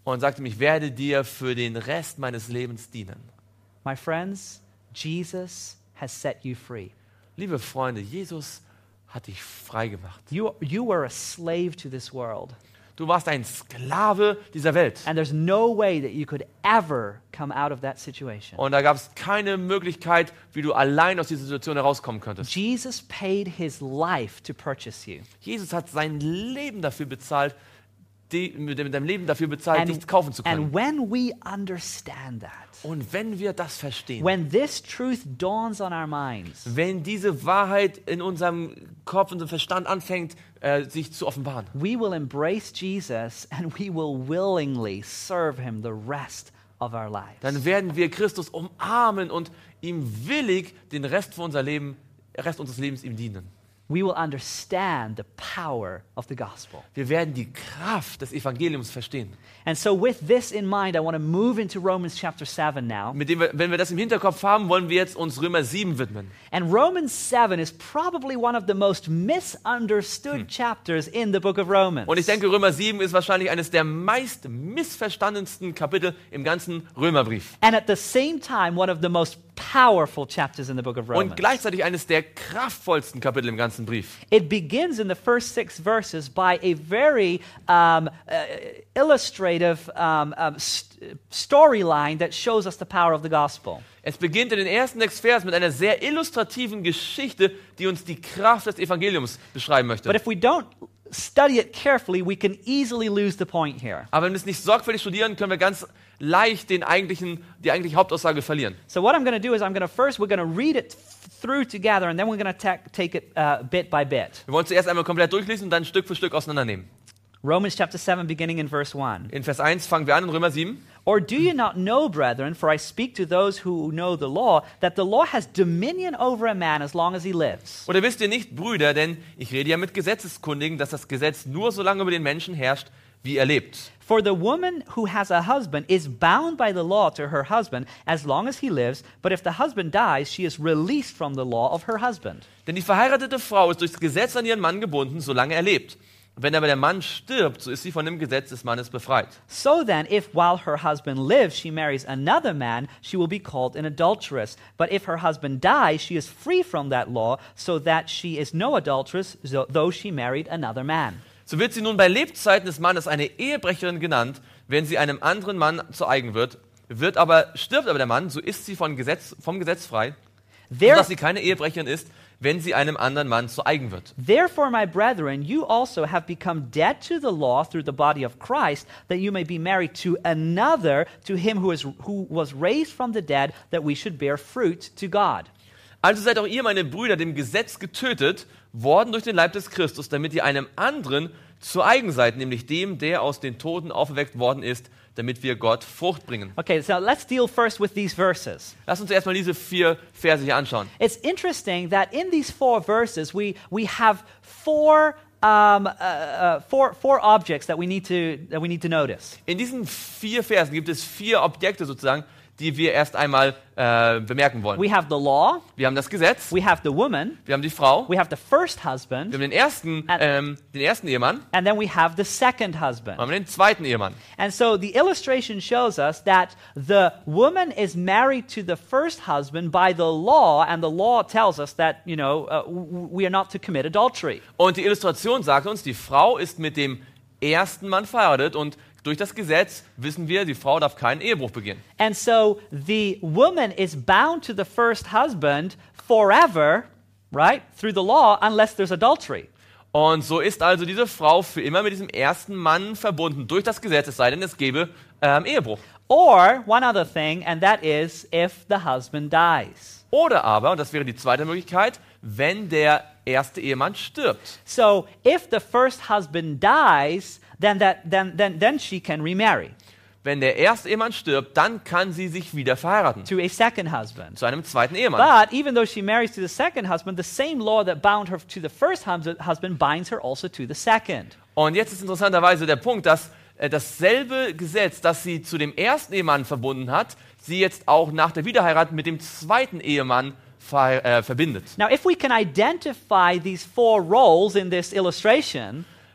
und sagte ihm, ich werde dir für den Rest meines Lebens dienen. My friends, Jesus has set you free. Liebe Freunde, Jesus hat dich frei gemacht. You, you were a slave to this world. Du warst ein Sklave dieser Welt. And there's no way that you could ever come out of that situation. Und da gab es keine Möglichkeit, wie du allein aus dieser Situation herauskommen könntest. Jesus paid his life to purchase you. Jesus hat sein Leben dafür bezahlt, die, mit deinem Leben dafür bezahlt, dich kaufen zu können. And when we understand that, Und wenn wir das verstehen, when this truth dawns on our minds, wenn diese Wahrheit in unserem Kopf, unserem Verstand anfängt, äh, sich zu offenbaren, we will embrace Jesus and we will willingly serve him the rest of our lives. dann werden wir Christus umarmen und ihm willig den Rest von unser Leben, Rest unseres Lebens ihm dienen. We will understand the power of the gospel. Wir werden die Kraft des Evangeliums verstehen. And so with this in mind, I want to move into Romans chapter seven now. Mit dem wir, wenn wir das im Hinterkopf haben, wollen wir jetzt uns Römer sieben widmen. And Romans seven is probably one of the most misunderstood chapters in the book of Romans. Und ich denke, Römer sieben ist wahrscheinlich eines der meist missverstandensten Kapitel im ganzen Römerbrief. And at the same time, one of the most powerful chapters in the book of Romans. Und gleichzeitig eines der kraftvollsten Kapitel im ganzen Brief. It begins in the first six verses by a very um, uh, illustrative um, um, st- storyline that shows us the power of the gospel. Es beginnt in den ersten sechs Versen mit einer sehr illustrativen Geschichte, die uns die Kraft des Evangeliums beschreiben möchte. But if we don't study it carefully, we can easily lose the point here. Aber wenn wir es nicht sorgfältig studieren, können wir ganz leicht den eigentlichen, die eigentliche Hauptaussage verlieren. So what I'm going to do is I'm going to first, we're going to read it through together and then we're going to ta- take it uh, bit by bit. Wir wollen zuerst einmal komplett durchlesen und dann Stück für Stück auseinandernehmen. Romans chapter seven, beginning in verse one. In Vers eins fangen wir an in Römer sieben. Or do you not know, brethren, for I speak to those who know the law, that the law has dominion over a man as long as he lives? Oder wisst ihr nicht, Brüder, denn ich rede ja mit Gesetzeskundigen, dass das Gesetz nur so lange über den Menschen herrscht, wie er lebt. For the woman who has a husband is bound by the law to her husband as long as he lives, but if the husband dies, she is released from the law of her husband. Denn die verheiratete Frau ist durchs Gesetz an ihren Mann gebunden, solange er lebt. Wenn aber der Mann stirbt, so ist sie von dem Gesetz des Mannes befreit. So then, if while her husband lives she marries another man, she will be called an adulteress. But if her husband dies, she is free from that law, so that she is no adulteress, though she married another man. So wird sie nun bei Lebzeiten des Mannes eine Ehebrecherin genannt, wenn sie einem anderen Mann zu eigen wird. Wird aber, stirbt aber der Mann, so ist sie von Gesetz, vom Gesetz frei, There, sodass sie keine Ehebrecherin ist, wenn sie einem anderen Mann zu eigen wird. Therefore, my brethren, you also have become dead to the law through the body of Christ, that you may be married to another, to him who is who was raised from the dead, that we should bear fruit to God. Also seid auch ihr, meine Brüder, dem Gesetz getötet worden durch den Leib des Christus, damit ihr einem anderen zu eigen seid, nämlich dem, der aus den Toten auferweckt worden ist, damit wir Gott Frucht bringen. Okay, so let's deal first with these verses. Lass uns erstmal diese vier Verse hier anschauen. It's interesting that in these four verses we we have four um, uh, uh, four four objects that we need to that we need to notice. In diesen vier Versen gibt es vier Objekte sozusagen, die wir erst einmal äh, bemerken wollen. We have the law, Wir haben das Gesetz, we have the woman, wir haben die Frau, we have the first wir husband, haben den ersten, ähm, den ersten Ehemann, and then we have the second husband. wir haben den zweiten Ehemann. And so the illustration shows us that the woman is married to the first husband by the law, and the law tells us that, you know, uh, w- we are not to commit adultery. Und die Illustration sagt uns, die Frau ist mit dem ersten Mann verheiratet und durch das Gesetz wissen wir, die Frau darf keinen Ehebruch begehen. And so the woman is bound to the first husband forever, right, through the law, unless there's adultery. Und so ist also diese Frau für immer mit diesem ersten Mann verbunden durch das Gesetz, es sei denn, es gäbe ähm, Ehebruch. Or one other thing, and that is if the husband dies. Oder aber, und das wäre die zweite Möglichkeit, wenn der erste Ehemann stirbt. So if the first husband dies, then that then then then she can remarry Wenn der erste Ehemann stirbt, dann kann sie sich wieder verheiraten to a second husband. zu einem zweiten Ehemann. But even though she marries to the second husband, the same law that bound her to the first hus- husband binds her also to the second. Und jetzt ist interessanterweise der Punkt, dass äh, dasselbe Gesetz, das sie zu dem ersten Ehemann verbunden hat, sie jetzt auch nach der Wiederheirat mit dem zweiten Ehemann ver, äh, verbindet. Now, if we can identify these four roles in this illustration,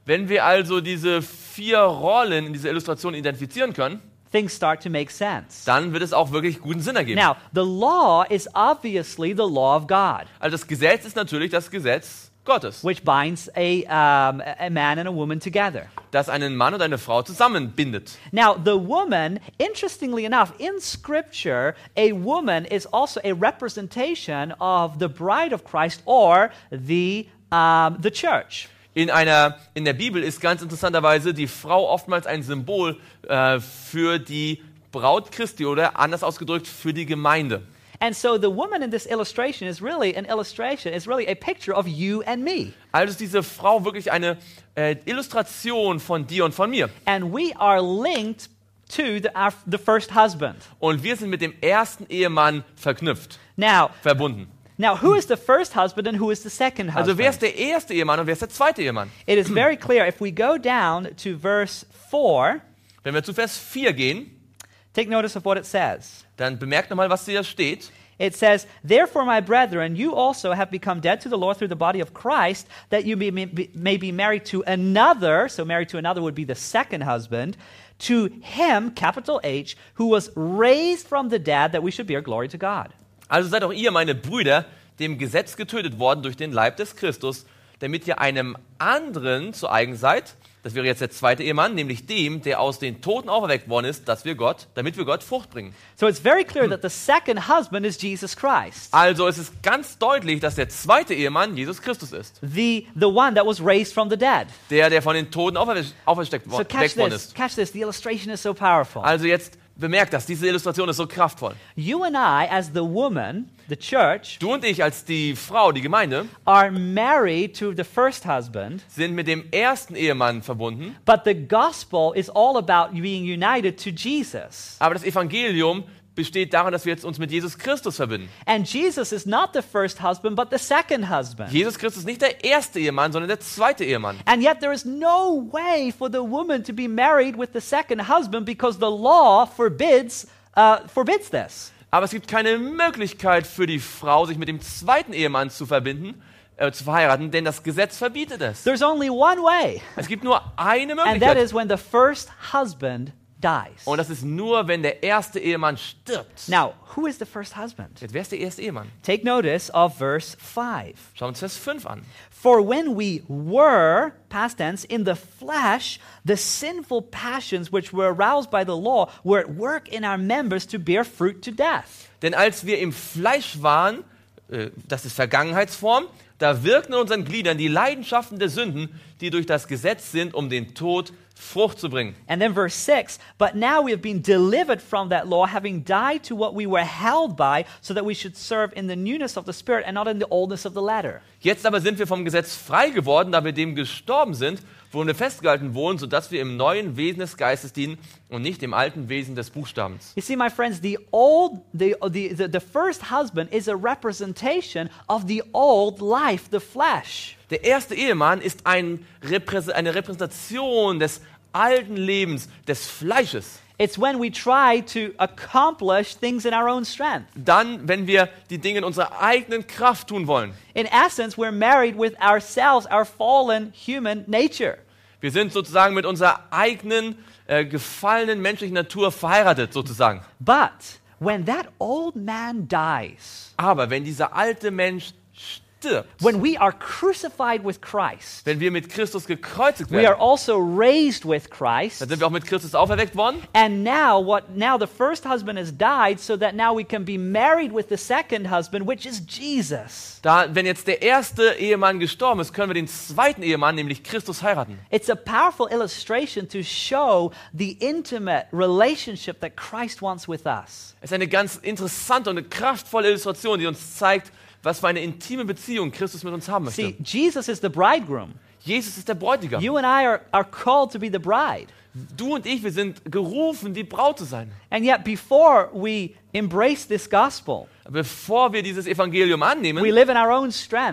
Wenn wir also diese vier Rollen in dieser Illustration identifizieren können, things start to make sense. dann wird es auch wirklich guten Sinn ergeben. Now, the law is obviously the law of God, Also das Gesetz ist natürlich das Gesetz Gottes, which binds a, um, a man and a woman together. das einen Mann und eine Frau zusammenbindet. Now, the woman, interestingly enough, in Scripture, a woman is also a representation of the bride of Christ or the, um, the church. In, einer, in der Bibel ist ganz interessanterweise die Frau oftmals ein Symbol äh, für die Braut Christi oder anders ausgedrückt für die Gemeinde. And so the woman in this illustration is really an illustration, is really a picture of you and me. Also ist diese Frau wirklich eine äh, Illustration von dir und von mir. And we are linked to the, our, the first husband. Und wir sind mit dem ersten Ehemann verknüpft, Now, verbunden. now, who is the first husband and who is the second husband? Also wer ist der erste Ehemann und wer ist der zweite Ehemann? It is very clear. If we go down to verse four, Wenn wir zu Vers vier gehen, take notice of what it says. dann bemerkt nochmal, was hier steht. It says, "Therefore, my brethren, you also have become dead to the Lord through the body of Christ, that you may be, may be married to another." So married to another would be the second husband. "To him, capital H, who was raised from the dead, that we should bear glory to God." Also seid auch ihr, meine Brüder, dem Gesetz getötet worden durch den Leib des Christus, damit ihr einem anderen zu eigen seid. Das wäre jetzt der zweite Ehemann, nämlich dem, der aus den Toten auferweckt worden ist, dass wir Gott, damit wir Gott Frucht bringen. So it's very clear that the second husband is Jesus Christ, Also es ist ganz deutlich, dass der zweite Ehemann Jesus Christus ist. the, the one that was raised from the dead. Der, der von den Toten auferwe- aufersteckt So wo- catch worden this, ist. catch this. The illustration is so powerful. Also jetzt bemerkt das, diese Illustration ist so kraftvoll. You and I, as the woman, the church, Du und ich als die Frau, die Gemeinde, are married to the first husband, sind mit dem ersten Ehemann verbunden. but the gospel is all about being united to Jesus. Aber das Evangelium besteht darin, dass wir jetzt uns mit Jesus Christus verbinden. And Jesus is not the first husband, but the second husband. Jesus Christus ist nicht der erste Ehemann, sondern der zweite Ehemann. And yet there is no way for the woman to be married with the second husband because the law forbids, uh, forbids this. Aber es gibt keine Möglichkeit für die Frau, sich mit dem zweiten Ehemann zu verbinden, äh, zu verheiraten, denn das Gesetz verbietet es. There's only one way, Es gibt nur eine and that Möglichkeit. is when the first husband dies. Und das ist nur, wenn der erste Ehemann stirbt. Now, who is the first husband? Jetzt, wer ist der erste Ehemann? Take notice of verse five. Schauen wir uns Vers fünf an. For when we were, past tense, in the flesh, the sinful passions which were aroused by the law were at work in our members to bear fruit to death. Denn als wir im Fleisch waren, äh, das ist Vergangenheitsform, da wirkten in unseren Gliedern die Leidenschaften der Sünden, die durch das Gesetz sind, um den Tod Frucht zu bringen. And then verse six, but now we have been delivered from that law, having died to what we were held by, so that we should serve in the newness of the Spirit and not in the oldness of the letter. Jetzt aber sind wir vom Gesetz frei geworden, da wir dem gestorben sind, worin wir festgehalten wurden, sodass wir im neuen Wesen des Geistes dienen und nicht im alten Wesen des Buchstabens. You see, my friends, the old, the, the, the, the first husband is a representation of the old life, the flesh. Der erste Ehemann ist ein Repräse- eine Repräsentation des alten Lebens, des Fleisches. It's when we try to accomplish things in our own strength. Dann, wenn wir die Dinge in unserer eigenen Kraft tun wollen. In essence, we're married with ourselves, our fallen human nature. Wir sind sozusagen mit unserer eigenen, äh, gefallenen menschlichen Natur verheiratet, sozusagen. But when that old man dies, Aber wenn dieser alte Mensch stirbt, when we are crucified with Christ, wenn wir mit Christus gekreuzigt we are werden, also raised with Christ. dann sind wir auch mit Christus auferweckt worden. And now what now the first husband has died so that now we can be married with the second husband, which is Jesus. Da, wenn jetzt der erste Ehemann gestorben ist, können wir den zweiten Ehemann, nämlich Christus, heiraten. It's a powerful illustration to show the intimate relationship that Christ wants with us. Es ist eine ganz interessante und eine kraftvolle Illustration, die uns zeigt, was für eine intime Beziehung Christus mit uns haben möchte. See, Jesus is the bridegroom. Jesus ist der Bräutigam. You and I are, are called to be the bride. Du und ich, wir sind gerufen, die Braut zu sein. And yet before we embrace this gospel, Bevor wir dieses Evangelium we annehmen, live in our own strength.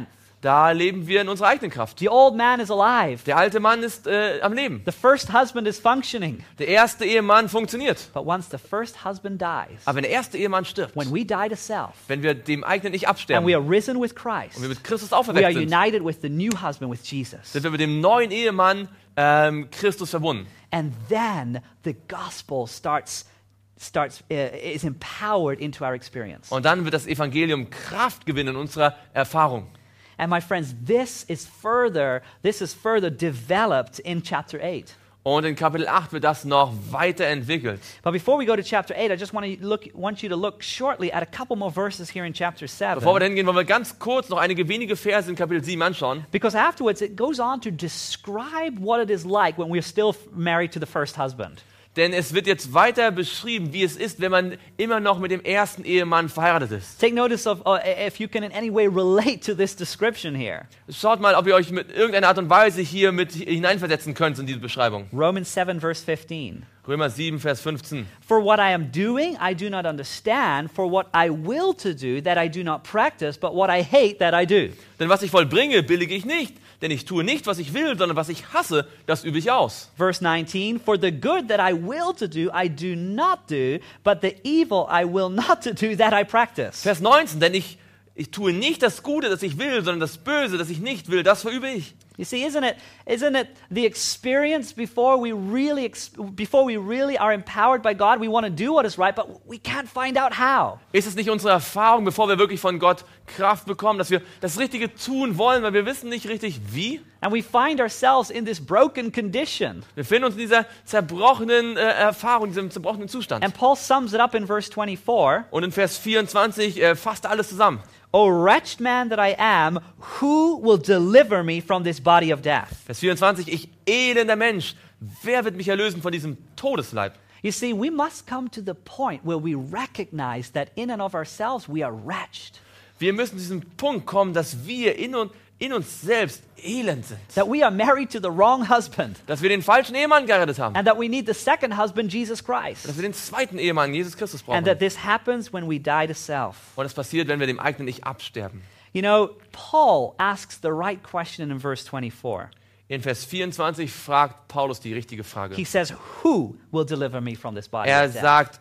da leben wir in unserer eigenen Kraft. The old man is alive. Der alte Mann ist äh, am Leben. The first husband is functioning. Der erste Ehemann funktioniert. But once the first husband dies, Aber wenn der erste Ehemann stirbt, when we die to self, wenn wir dem eigenen Ich and absterben we und are risen with Christ, wir mit Christus we are auferweckt sind, united with the new husband, with Jesus. sind wir mit dem neuen Ehemann ähm, Christus verbunden. And then the gospel starts, starts uh, is empowered into our experience. Und dann wird das Evangelium Kraft gewinnen in unserer Erfahrung. And my friends, this is further, this is further developed in chapter eight. Und in Kapitel acht wird das noch weiterentwickelt. But before we go to chapter eight, I just want to look, want you to look shortly at a couple more verses here in chapter seven. Bevor wir dahin gehen, wollen wir ganz kurz noch einige wenige Verse in Kapitel sieben anschauen. Because afterwards it goes on to describe what it is like when we're still married to the first husband. Denn es wird jetzt weiter beschrieben, wie es ist, wenn man immer noch mit dem ersten Ehemann verheiratet ist. Take notice of uh, if you can in any way relate to this description here. Schaut mal, ob ihr euch mit irgendeiner Art und Weise hier mit hineinversetzen könnt in diese Beschreibung. Romans seven verse fifteen. Römer sieben, Vers fünfzehn. For what I am doing, I do not understand. For what I will to do, that I do not practice, but what I hate, that I do. Denn was ich vollbringe, billige ich nicht. Denn ich tue nicht, was ich will, sondern was ich hasse, das übe ich aus. Verse nineteen, for the good that I will to do, I do not do, but the evil I will not to do, that I practice. Vers neunzehn, denn ich, ich tue nicht das Gute, das ich will, sondern das Böse, das ich nicht will, das verübe ich. You see, isn't it, isn't it the experience before we really, ex- before we really are empowered by God? We want to do what is right, but we can't find out how. Ist es nicht unsere Erfahrung, bevor wir wirklich von Gott Kraft bekommen, dass wir das Richtige tun wollen, weil wir wissen nicht richtig wie? And we find ourselves in this broken condition. Wir finden uns in dieser zerbrochenen äh, Erfahrung, diesem zerbrochenen Zustand. And Paul sums it up in verse twenty-four. Und in Vers vierundzwanzig äh, fasst er alles zusammen. O wretched man that I am, who will deliver me from this body of death? Vers vierundzwanzig, ich elender Mensch, wer wird mich erlösen von diesem Todesleib? You see, we must come to the point where we recognize that in and of ourselves we are wretched. Wir müssen zu diesem Punkt kommen, dass wir in, und, in uns selbst elend sind. That we are married to the wrong husband. Dass wir den falschen Ehemann geheiratet haben. And that we need the second husband, Jesus Christ. Dass wir den zweiten Ehemann, Jesus Christus, brauchen. And that this happens when we die to self. Und das passiert, wenn wir dem eigenen Ich absterben. You know, Paul asks the right question in verse twenty-four. In Vers vierundzwanzig fragt Paulus die richtige Frage. He says, who will deliver me from this body Er of death? sagt,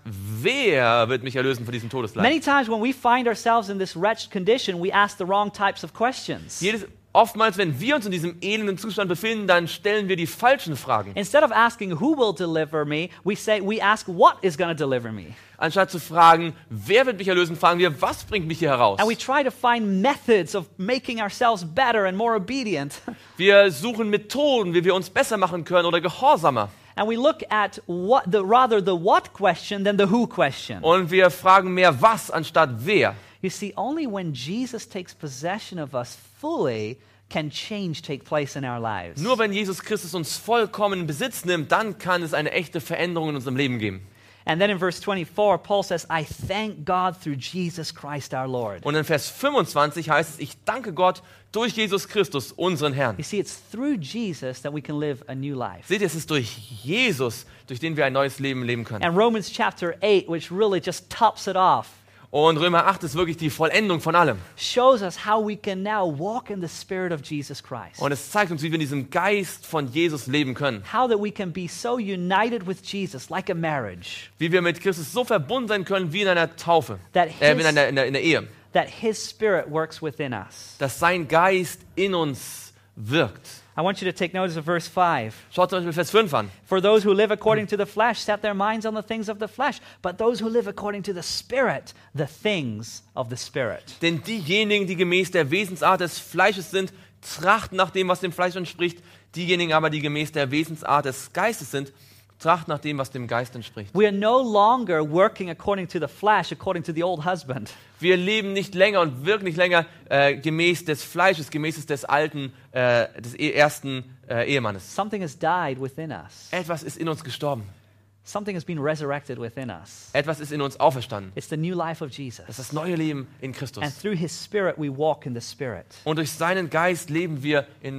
wer wird mich erlösen von diesem Todesleib? Many times when we find ourselves in this wretched condition, we ask the wrong types of questions. Jedes, oftmals, wenn wir uns in diesem elenden Zustand befinden, dann stellen wir die falschen Fragen. Instead of asking who will deliver me, we say we ask what is going to deliver me. Anstatt zu fragen, wer wird mich erlösen, fragen wir, was bringt mich hier heraus? And we try to find methods of making ourselves better and more obedient. Wir suchen Methoden, wie wir uns besser machen können oder gehorsamer. And we look at what the rather the what question than the who question. Und wir fragen mehr was anstatt wer. You see, only when Jesus takes possession of us fully can change take place in our lives. Nur wenn Jesus Christus uns vollkommen in Besitz nimmt, dann kann es eine echte Veränderung in unserem Leben geben. And then in verse twenty-four, Paul says, I thank God through Jesus Christ our Lord. Und in Vers fünfundzwanzig heißt es, ich danke Gott durch Jesus Christus, unseren Herrn. You see, it's through Jesus that we can live a new life. Seht ihr, es ist durch Jesus, durch den wir ein neues Leben leben können. And Romans chapter eight, which really just tops it off, Und Römer acht ist wirklich die Vollendung von allem. shows us how we can now walk in the spirit of Jesus Christ. Und es zeigt uns, wie wir in diesem Geist von Jesus leben können. How that we can be so united with Jesus like a marriage, Wie wir mit Christus so verbunden sein können wie in einer Taufe, That äh, his- in, einer, in, der, in der Ehe. that his spirit works within us. Dass sein Geist in uns wirkt. I want you to take notice of verse five. Schaut zum Beispiel Vers fünf an. For those who live according to the flesh set their minds on the things of the flesh, but those who live according to the Spirit, the things of the Spirit. Denn diejenigen, die gemäß der Wesensart des Fleisches sind, trachten nach dem, was dem Fleisch entspricht. Diejenigen aber, die gemäß der Wesensart des Geistes sind, trachten nach dem, was dem Geist entspricht. We are no longer working according to the flesh, according to the old husband. Wir leben nicht länger und wirken nicht länger äh, gemäß des Fleisches, gemäß des alten, äh, des e- ersten äh, Ehemannes. Something has died within us. Etwas ist in uns gestorben. Something has been resurrected within us. Etwas ist in uns auferstanden. It's the new life of Das Jesus. ist das neue Leben in And Christus. through his Spirit, we walk in the Spirit. Und durch seinen Geist leben wir in,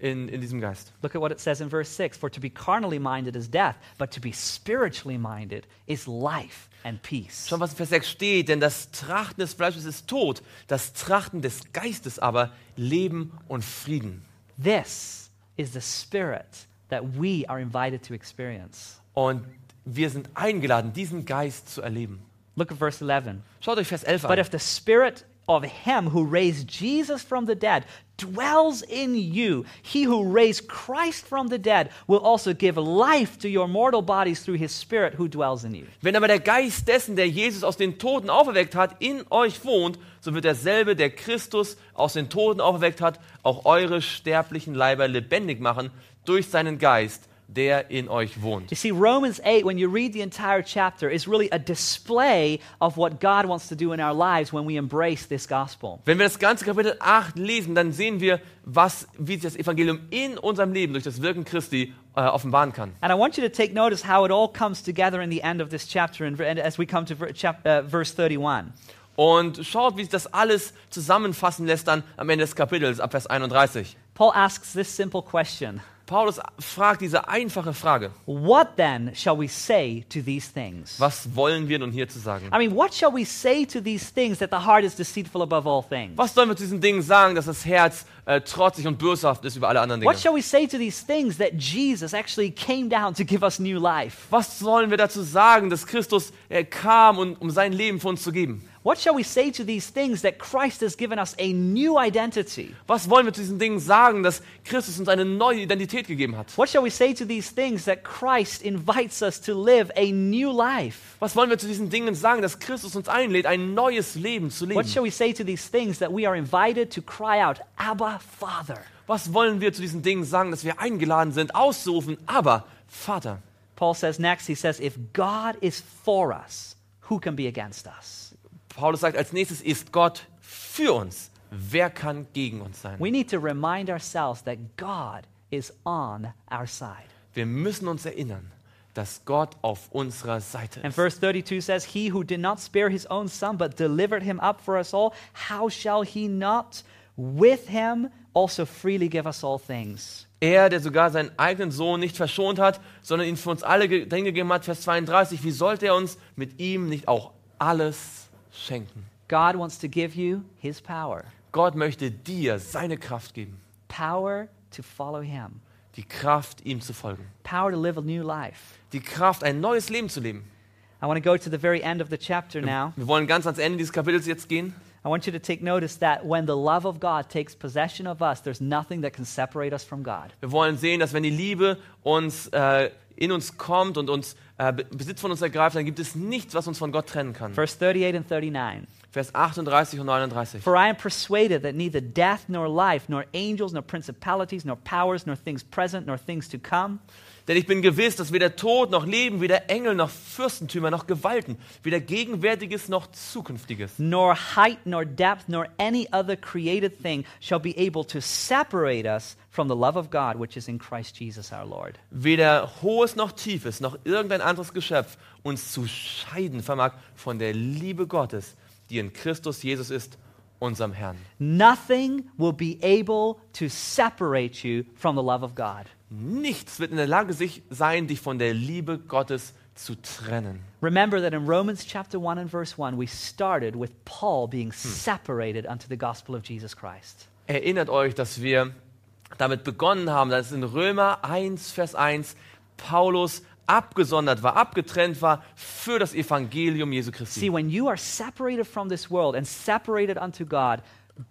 in, in diesem Geist. Look at what it says in verse six. For to be carnally minded is death, but to be spiritually minded is life and peace. Schon was in Vers sechs steht, denn das Trachten des Fleisches ist Tod, das Trachten des Geistes aber Leben und Frieden. This is the spirit that we are invited to experience. Und wir sind eingeladen, diesen Geist zu erleben. Look at verse eleven. Schaut euch Vers elf But an. if the spirit of him who raised Jesus from the dead dwells in you, he who raised Christ from the dead will also give life to your mortal bodies through his spirit who dwells in you. Wenn aber der Geist dessen, der Jesus aus den Toten auferweckt hat, in euch wohnt, so wird derselbe, der Christus aus den Toten auferweckt hat, auch eure sterblichen Leiber lebendig machen durch seinen Geist, der in euch wohnt. You see, Romans eight, when you read the entire chapter, is really a display of what God wants to do in our lives when we embrace this gospel. Wenn wir das ganze Kapitel acht lesen, dann sehen wir, was, wie sich das Evangelium in unserem Leben durch das Wirken Christi äh, offenbaren kann. And I want you to take notice how it all comes together in the end of this chapter and as we come to ver- chap- uh, verse thirty-one. Und schaut, wie sich das alles zusammenfassen lässt dann am Ende des Kapitels, ab Vers einunddreißig. Paul asks this simple question. Paulus fragt diese einfache Frage. What then shall we say to these things? Was wollen wir nun hier zu sagen? I mean, what shall we say to these things that the heart is deceitful above all things? Was sollen wir zu diesen Dingen sagen, dass das Herz äh, trotzig und böshaft ist über alle anderen Dinge? What shall we say to these things that Jesus actually came down to give us new life? Was sollen wir dazu sagen, dass Christus äh, kam, um, um sein Leben für uns zu geben? What shall we say to these things that Christ has given us a new identity? Was wollen wir zu diesen Dingen sagen, dass Christus uns eine neue Identität gegeben hat? What shall we say to these things that Christ invites us to live a new life? Was wollen wir zu diesen Dingen sagen, dass Christus uns einlädt, ein neues Leben zu What shall leben? we say to these things that we are invited to cry out, Abba, Father? Was wollen wir zu diesen Dingen sagen, dass wir eingeladen sind, auszurufen, aber Vater. Paul says next, he says, if God is for us, who can be against us? Paulus sagt, als nächstes ist Gott für uns. Wer kann gegen uns sein? We need to remind ourselves that God is on our side. Wir müssen uns erinnern, dass Gott auf unserer Seite And ist. verse thirty-two says, he who did not spare his own son, but delivered him up for us all, how shall he not with him also freely give us all things? Er, der sogar seinen eigenen Sohn nicht verschont hat, sondern ihn für uns alle ge- gegeben hat, Vers zweiunddreißig, wie sollte er uns mit ihm nicht auch alles schenken? God wants to give you his power. Gott möchte dir seine Kraft geben. Power to follow him. Die Kraft, ihm zu folgen. Power to live a new life. Die Kraft, ein neues Leben zu leben. I want to go to the very end of the chapter now. Wir wollen ganz ans Ende dieses Kapitels jetzt gehen. I want you to take notice that when the love of God takes possession of us, there's nothing that can separate us from God. Wir wollen sehen, dass wenn die Liebe uns, äh, in uns kommt und uns äh, Besitz von uns ergreift, dann gibt es nichts, was uns von Gott trennen kann. Verse thirty-eight and thirty-nine. Vers achtunddreißig und neununddreißig. For I am persuaded that neither death nor life, nor angels, nor principalities, nor powers, nor things present, nor things to come, Denn ich bin gewiss, dass weder Tod noch Leben, weder Engel noch Fürstentümer noch Gewalten, weder Gegenwärtiges noch Zukünftiges, nor height, nor depth, nor any other created thing shall be able to separate us from the love of God which is in Christ Jesus our Lord. weder Hohes noch Tiefes noch irgendein anderes Geschöpf uns zu scheiden vermag von der Liebe Gottes, die in Christus Jesus ist, unserem Herrn. Nothing will be able to separate you from the love of God. Nichts wird in der Lage sich sein, dich von der Liebe Gottes zu trennen. Remember that in Romans chapter one and verse one, we started with Paul being separated unto the gospel of Jesus Christ. Erinnert euch, dass wir damit begonnen haben, dass in Römer eins, Vers eins Paulus abgesondert war, abgetrennt war für das Evangelium Jesu See, Christi. when you are separated from this world and separated unto God,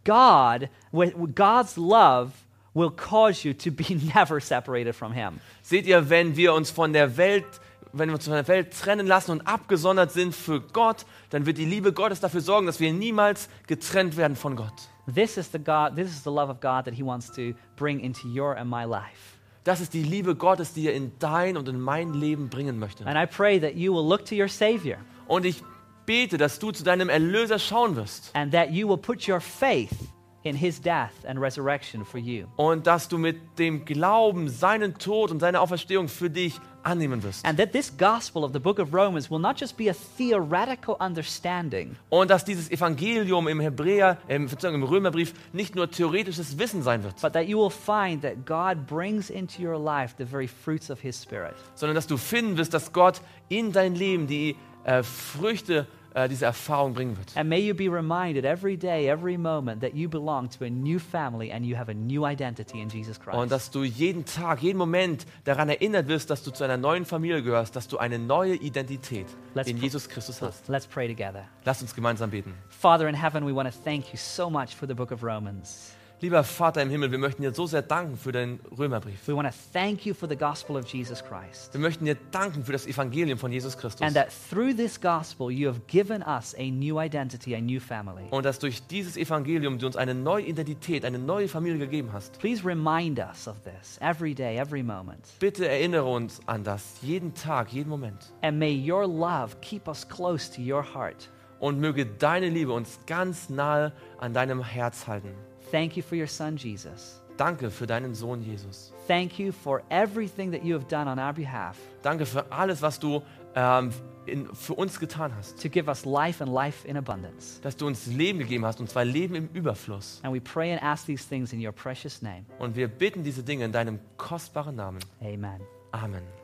God, with with God's love will cause you to be never separated from Him. Seht ihr, wenn wir uns von der Welt, wenn wir uns von der Welt trennen lassen und abgesondert sind für Gott, dann wird die Liebe Gottes dafür sorgen, dass wir niemals getrennt werden von Gott. This is the God. This is the love of God that He wants to bring into your and my life. Das ist die Liebe Gottes, die er in dein und in mein Leben bringen möchte. And I pray that you will look to your Savior Und ich bete, dass du zu deinem Erlöser schauen wirst and that you will put your faith in His death and resurrection for you. und dass du mit dem Glauben seinen Tod und seine Auferstehung für dich annehmen wirst. And that this gospel of the book of Romans will not just be a theoretical understanding, Und dass dieses Evangelium im Hebräer, im, Verzeihung, im Römerbrief nicht nur theoretisches Wissen sein wird, but that you will find that God brings into your life the very fruits of his Spirit. sondern dass du finden wirst, dass Gott in dein Leben die äh, Früchte äh, dieser Erfahrung bringen wird. And may you be reminded every day, every moment that you belong to a new family and you have a new identity in Jesus Christ. Und dass du jeden Tag, jeden Moment daran erinnert wirst, dass du zu einer neuen Familie gehörst, dass du eine neue Identität Let's in pr- Jesus Christus hast. Let's pray together. Lass uns gemeinsam beten. Father in heaven, we want to thank you so much for the book of Romans. Lieber Vater im Himmel, wir möchten dir so sehr danken für den Römerbrief. We want to thank you for the gospel of Jesus Christ. Wir möchten dir danken für das Evangelium von Jesus Christus. And that through this gospel you have given us a new identity, a new family. Und dass durch dieses Evangelium du uns eine neue Identität, eine neue Familie gegeben hast. Please remind us of this every day, every moment. Bitte erinnere uns an das, jeden Tag, jeden Moment. And may your love keep us close to your heart. Und möge deine Liebe uns ganz nahe an deinem Herz halten. Thank you for your son, Jesus. Danke für deinen Sohn Jesus. Thank you for everything that you have done on our behalf Danke für alles, was du ähm, in, für uns getan hast. to give us life and life in abundance. Dass du uns Leben gegeben hast, und zwar Leben im Überfluss. And we pray and ask these things in your precious name. Und wir bitten diese Dinge in deinem kostbaren Namen. Amen. Amen.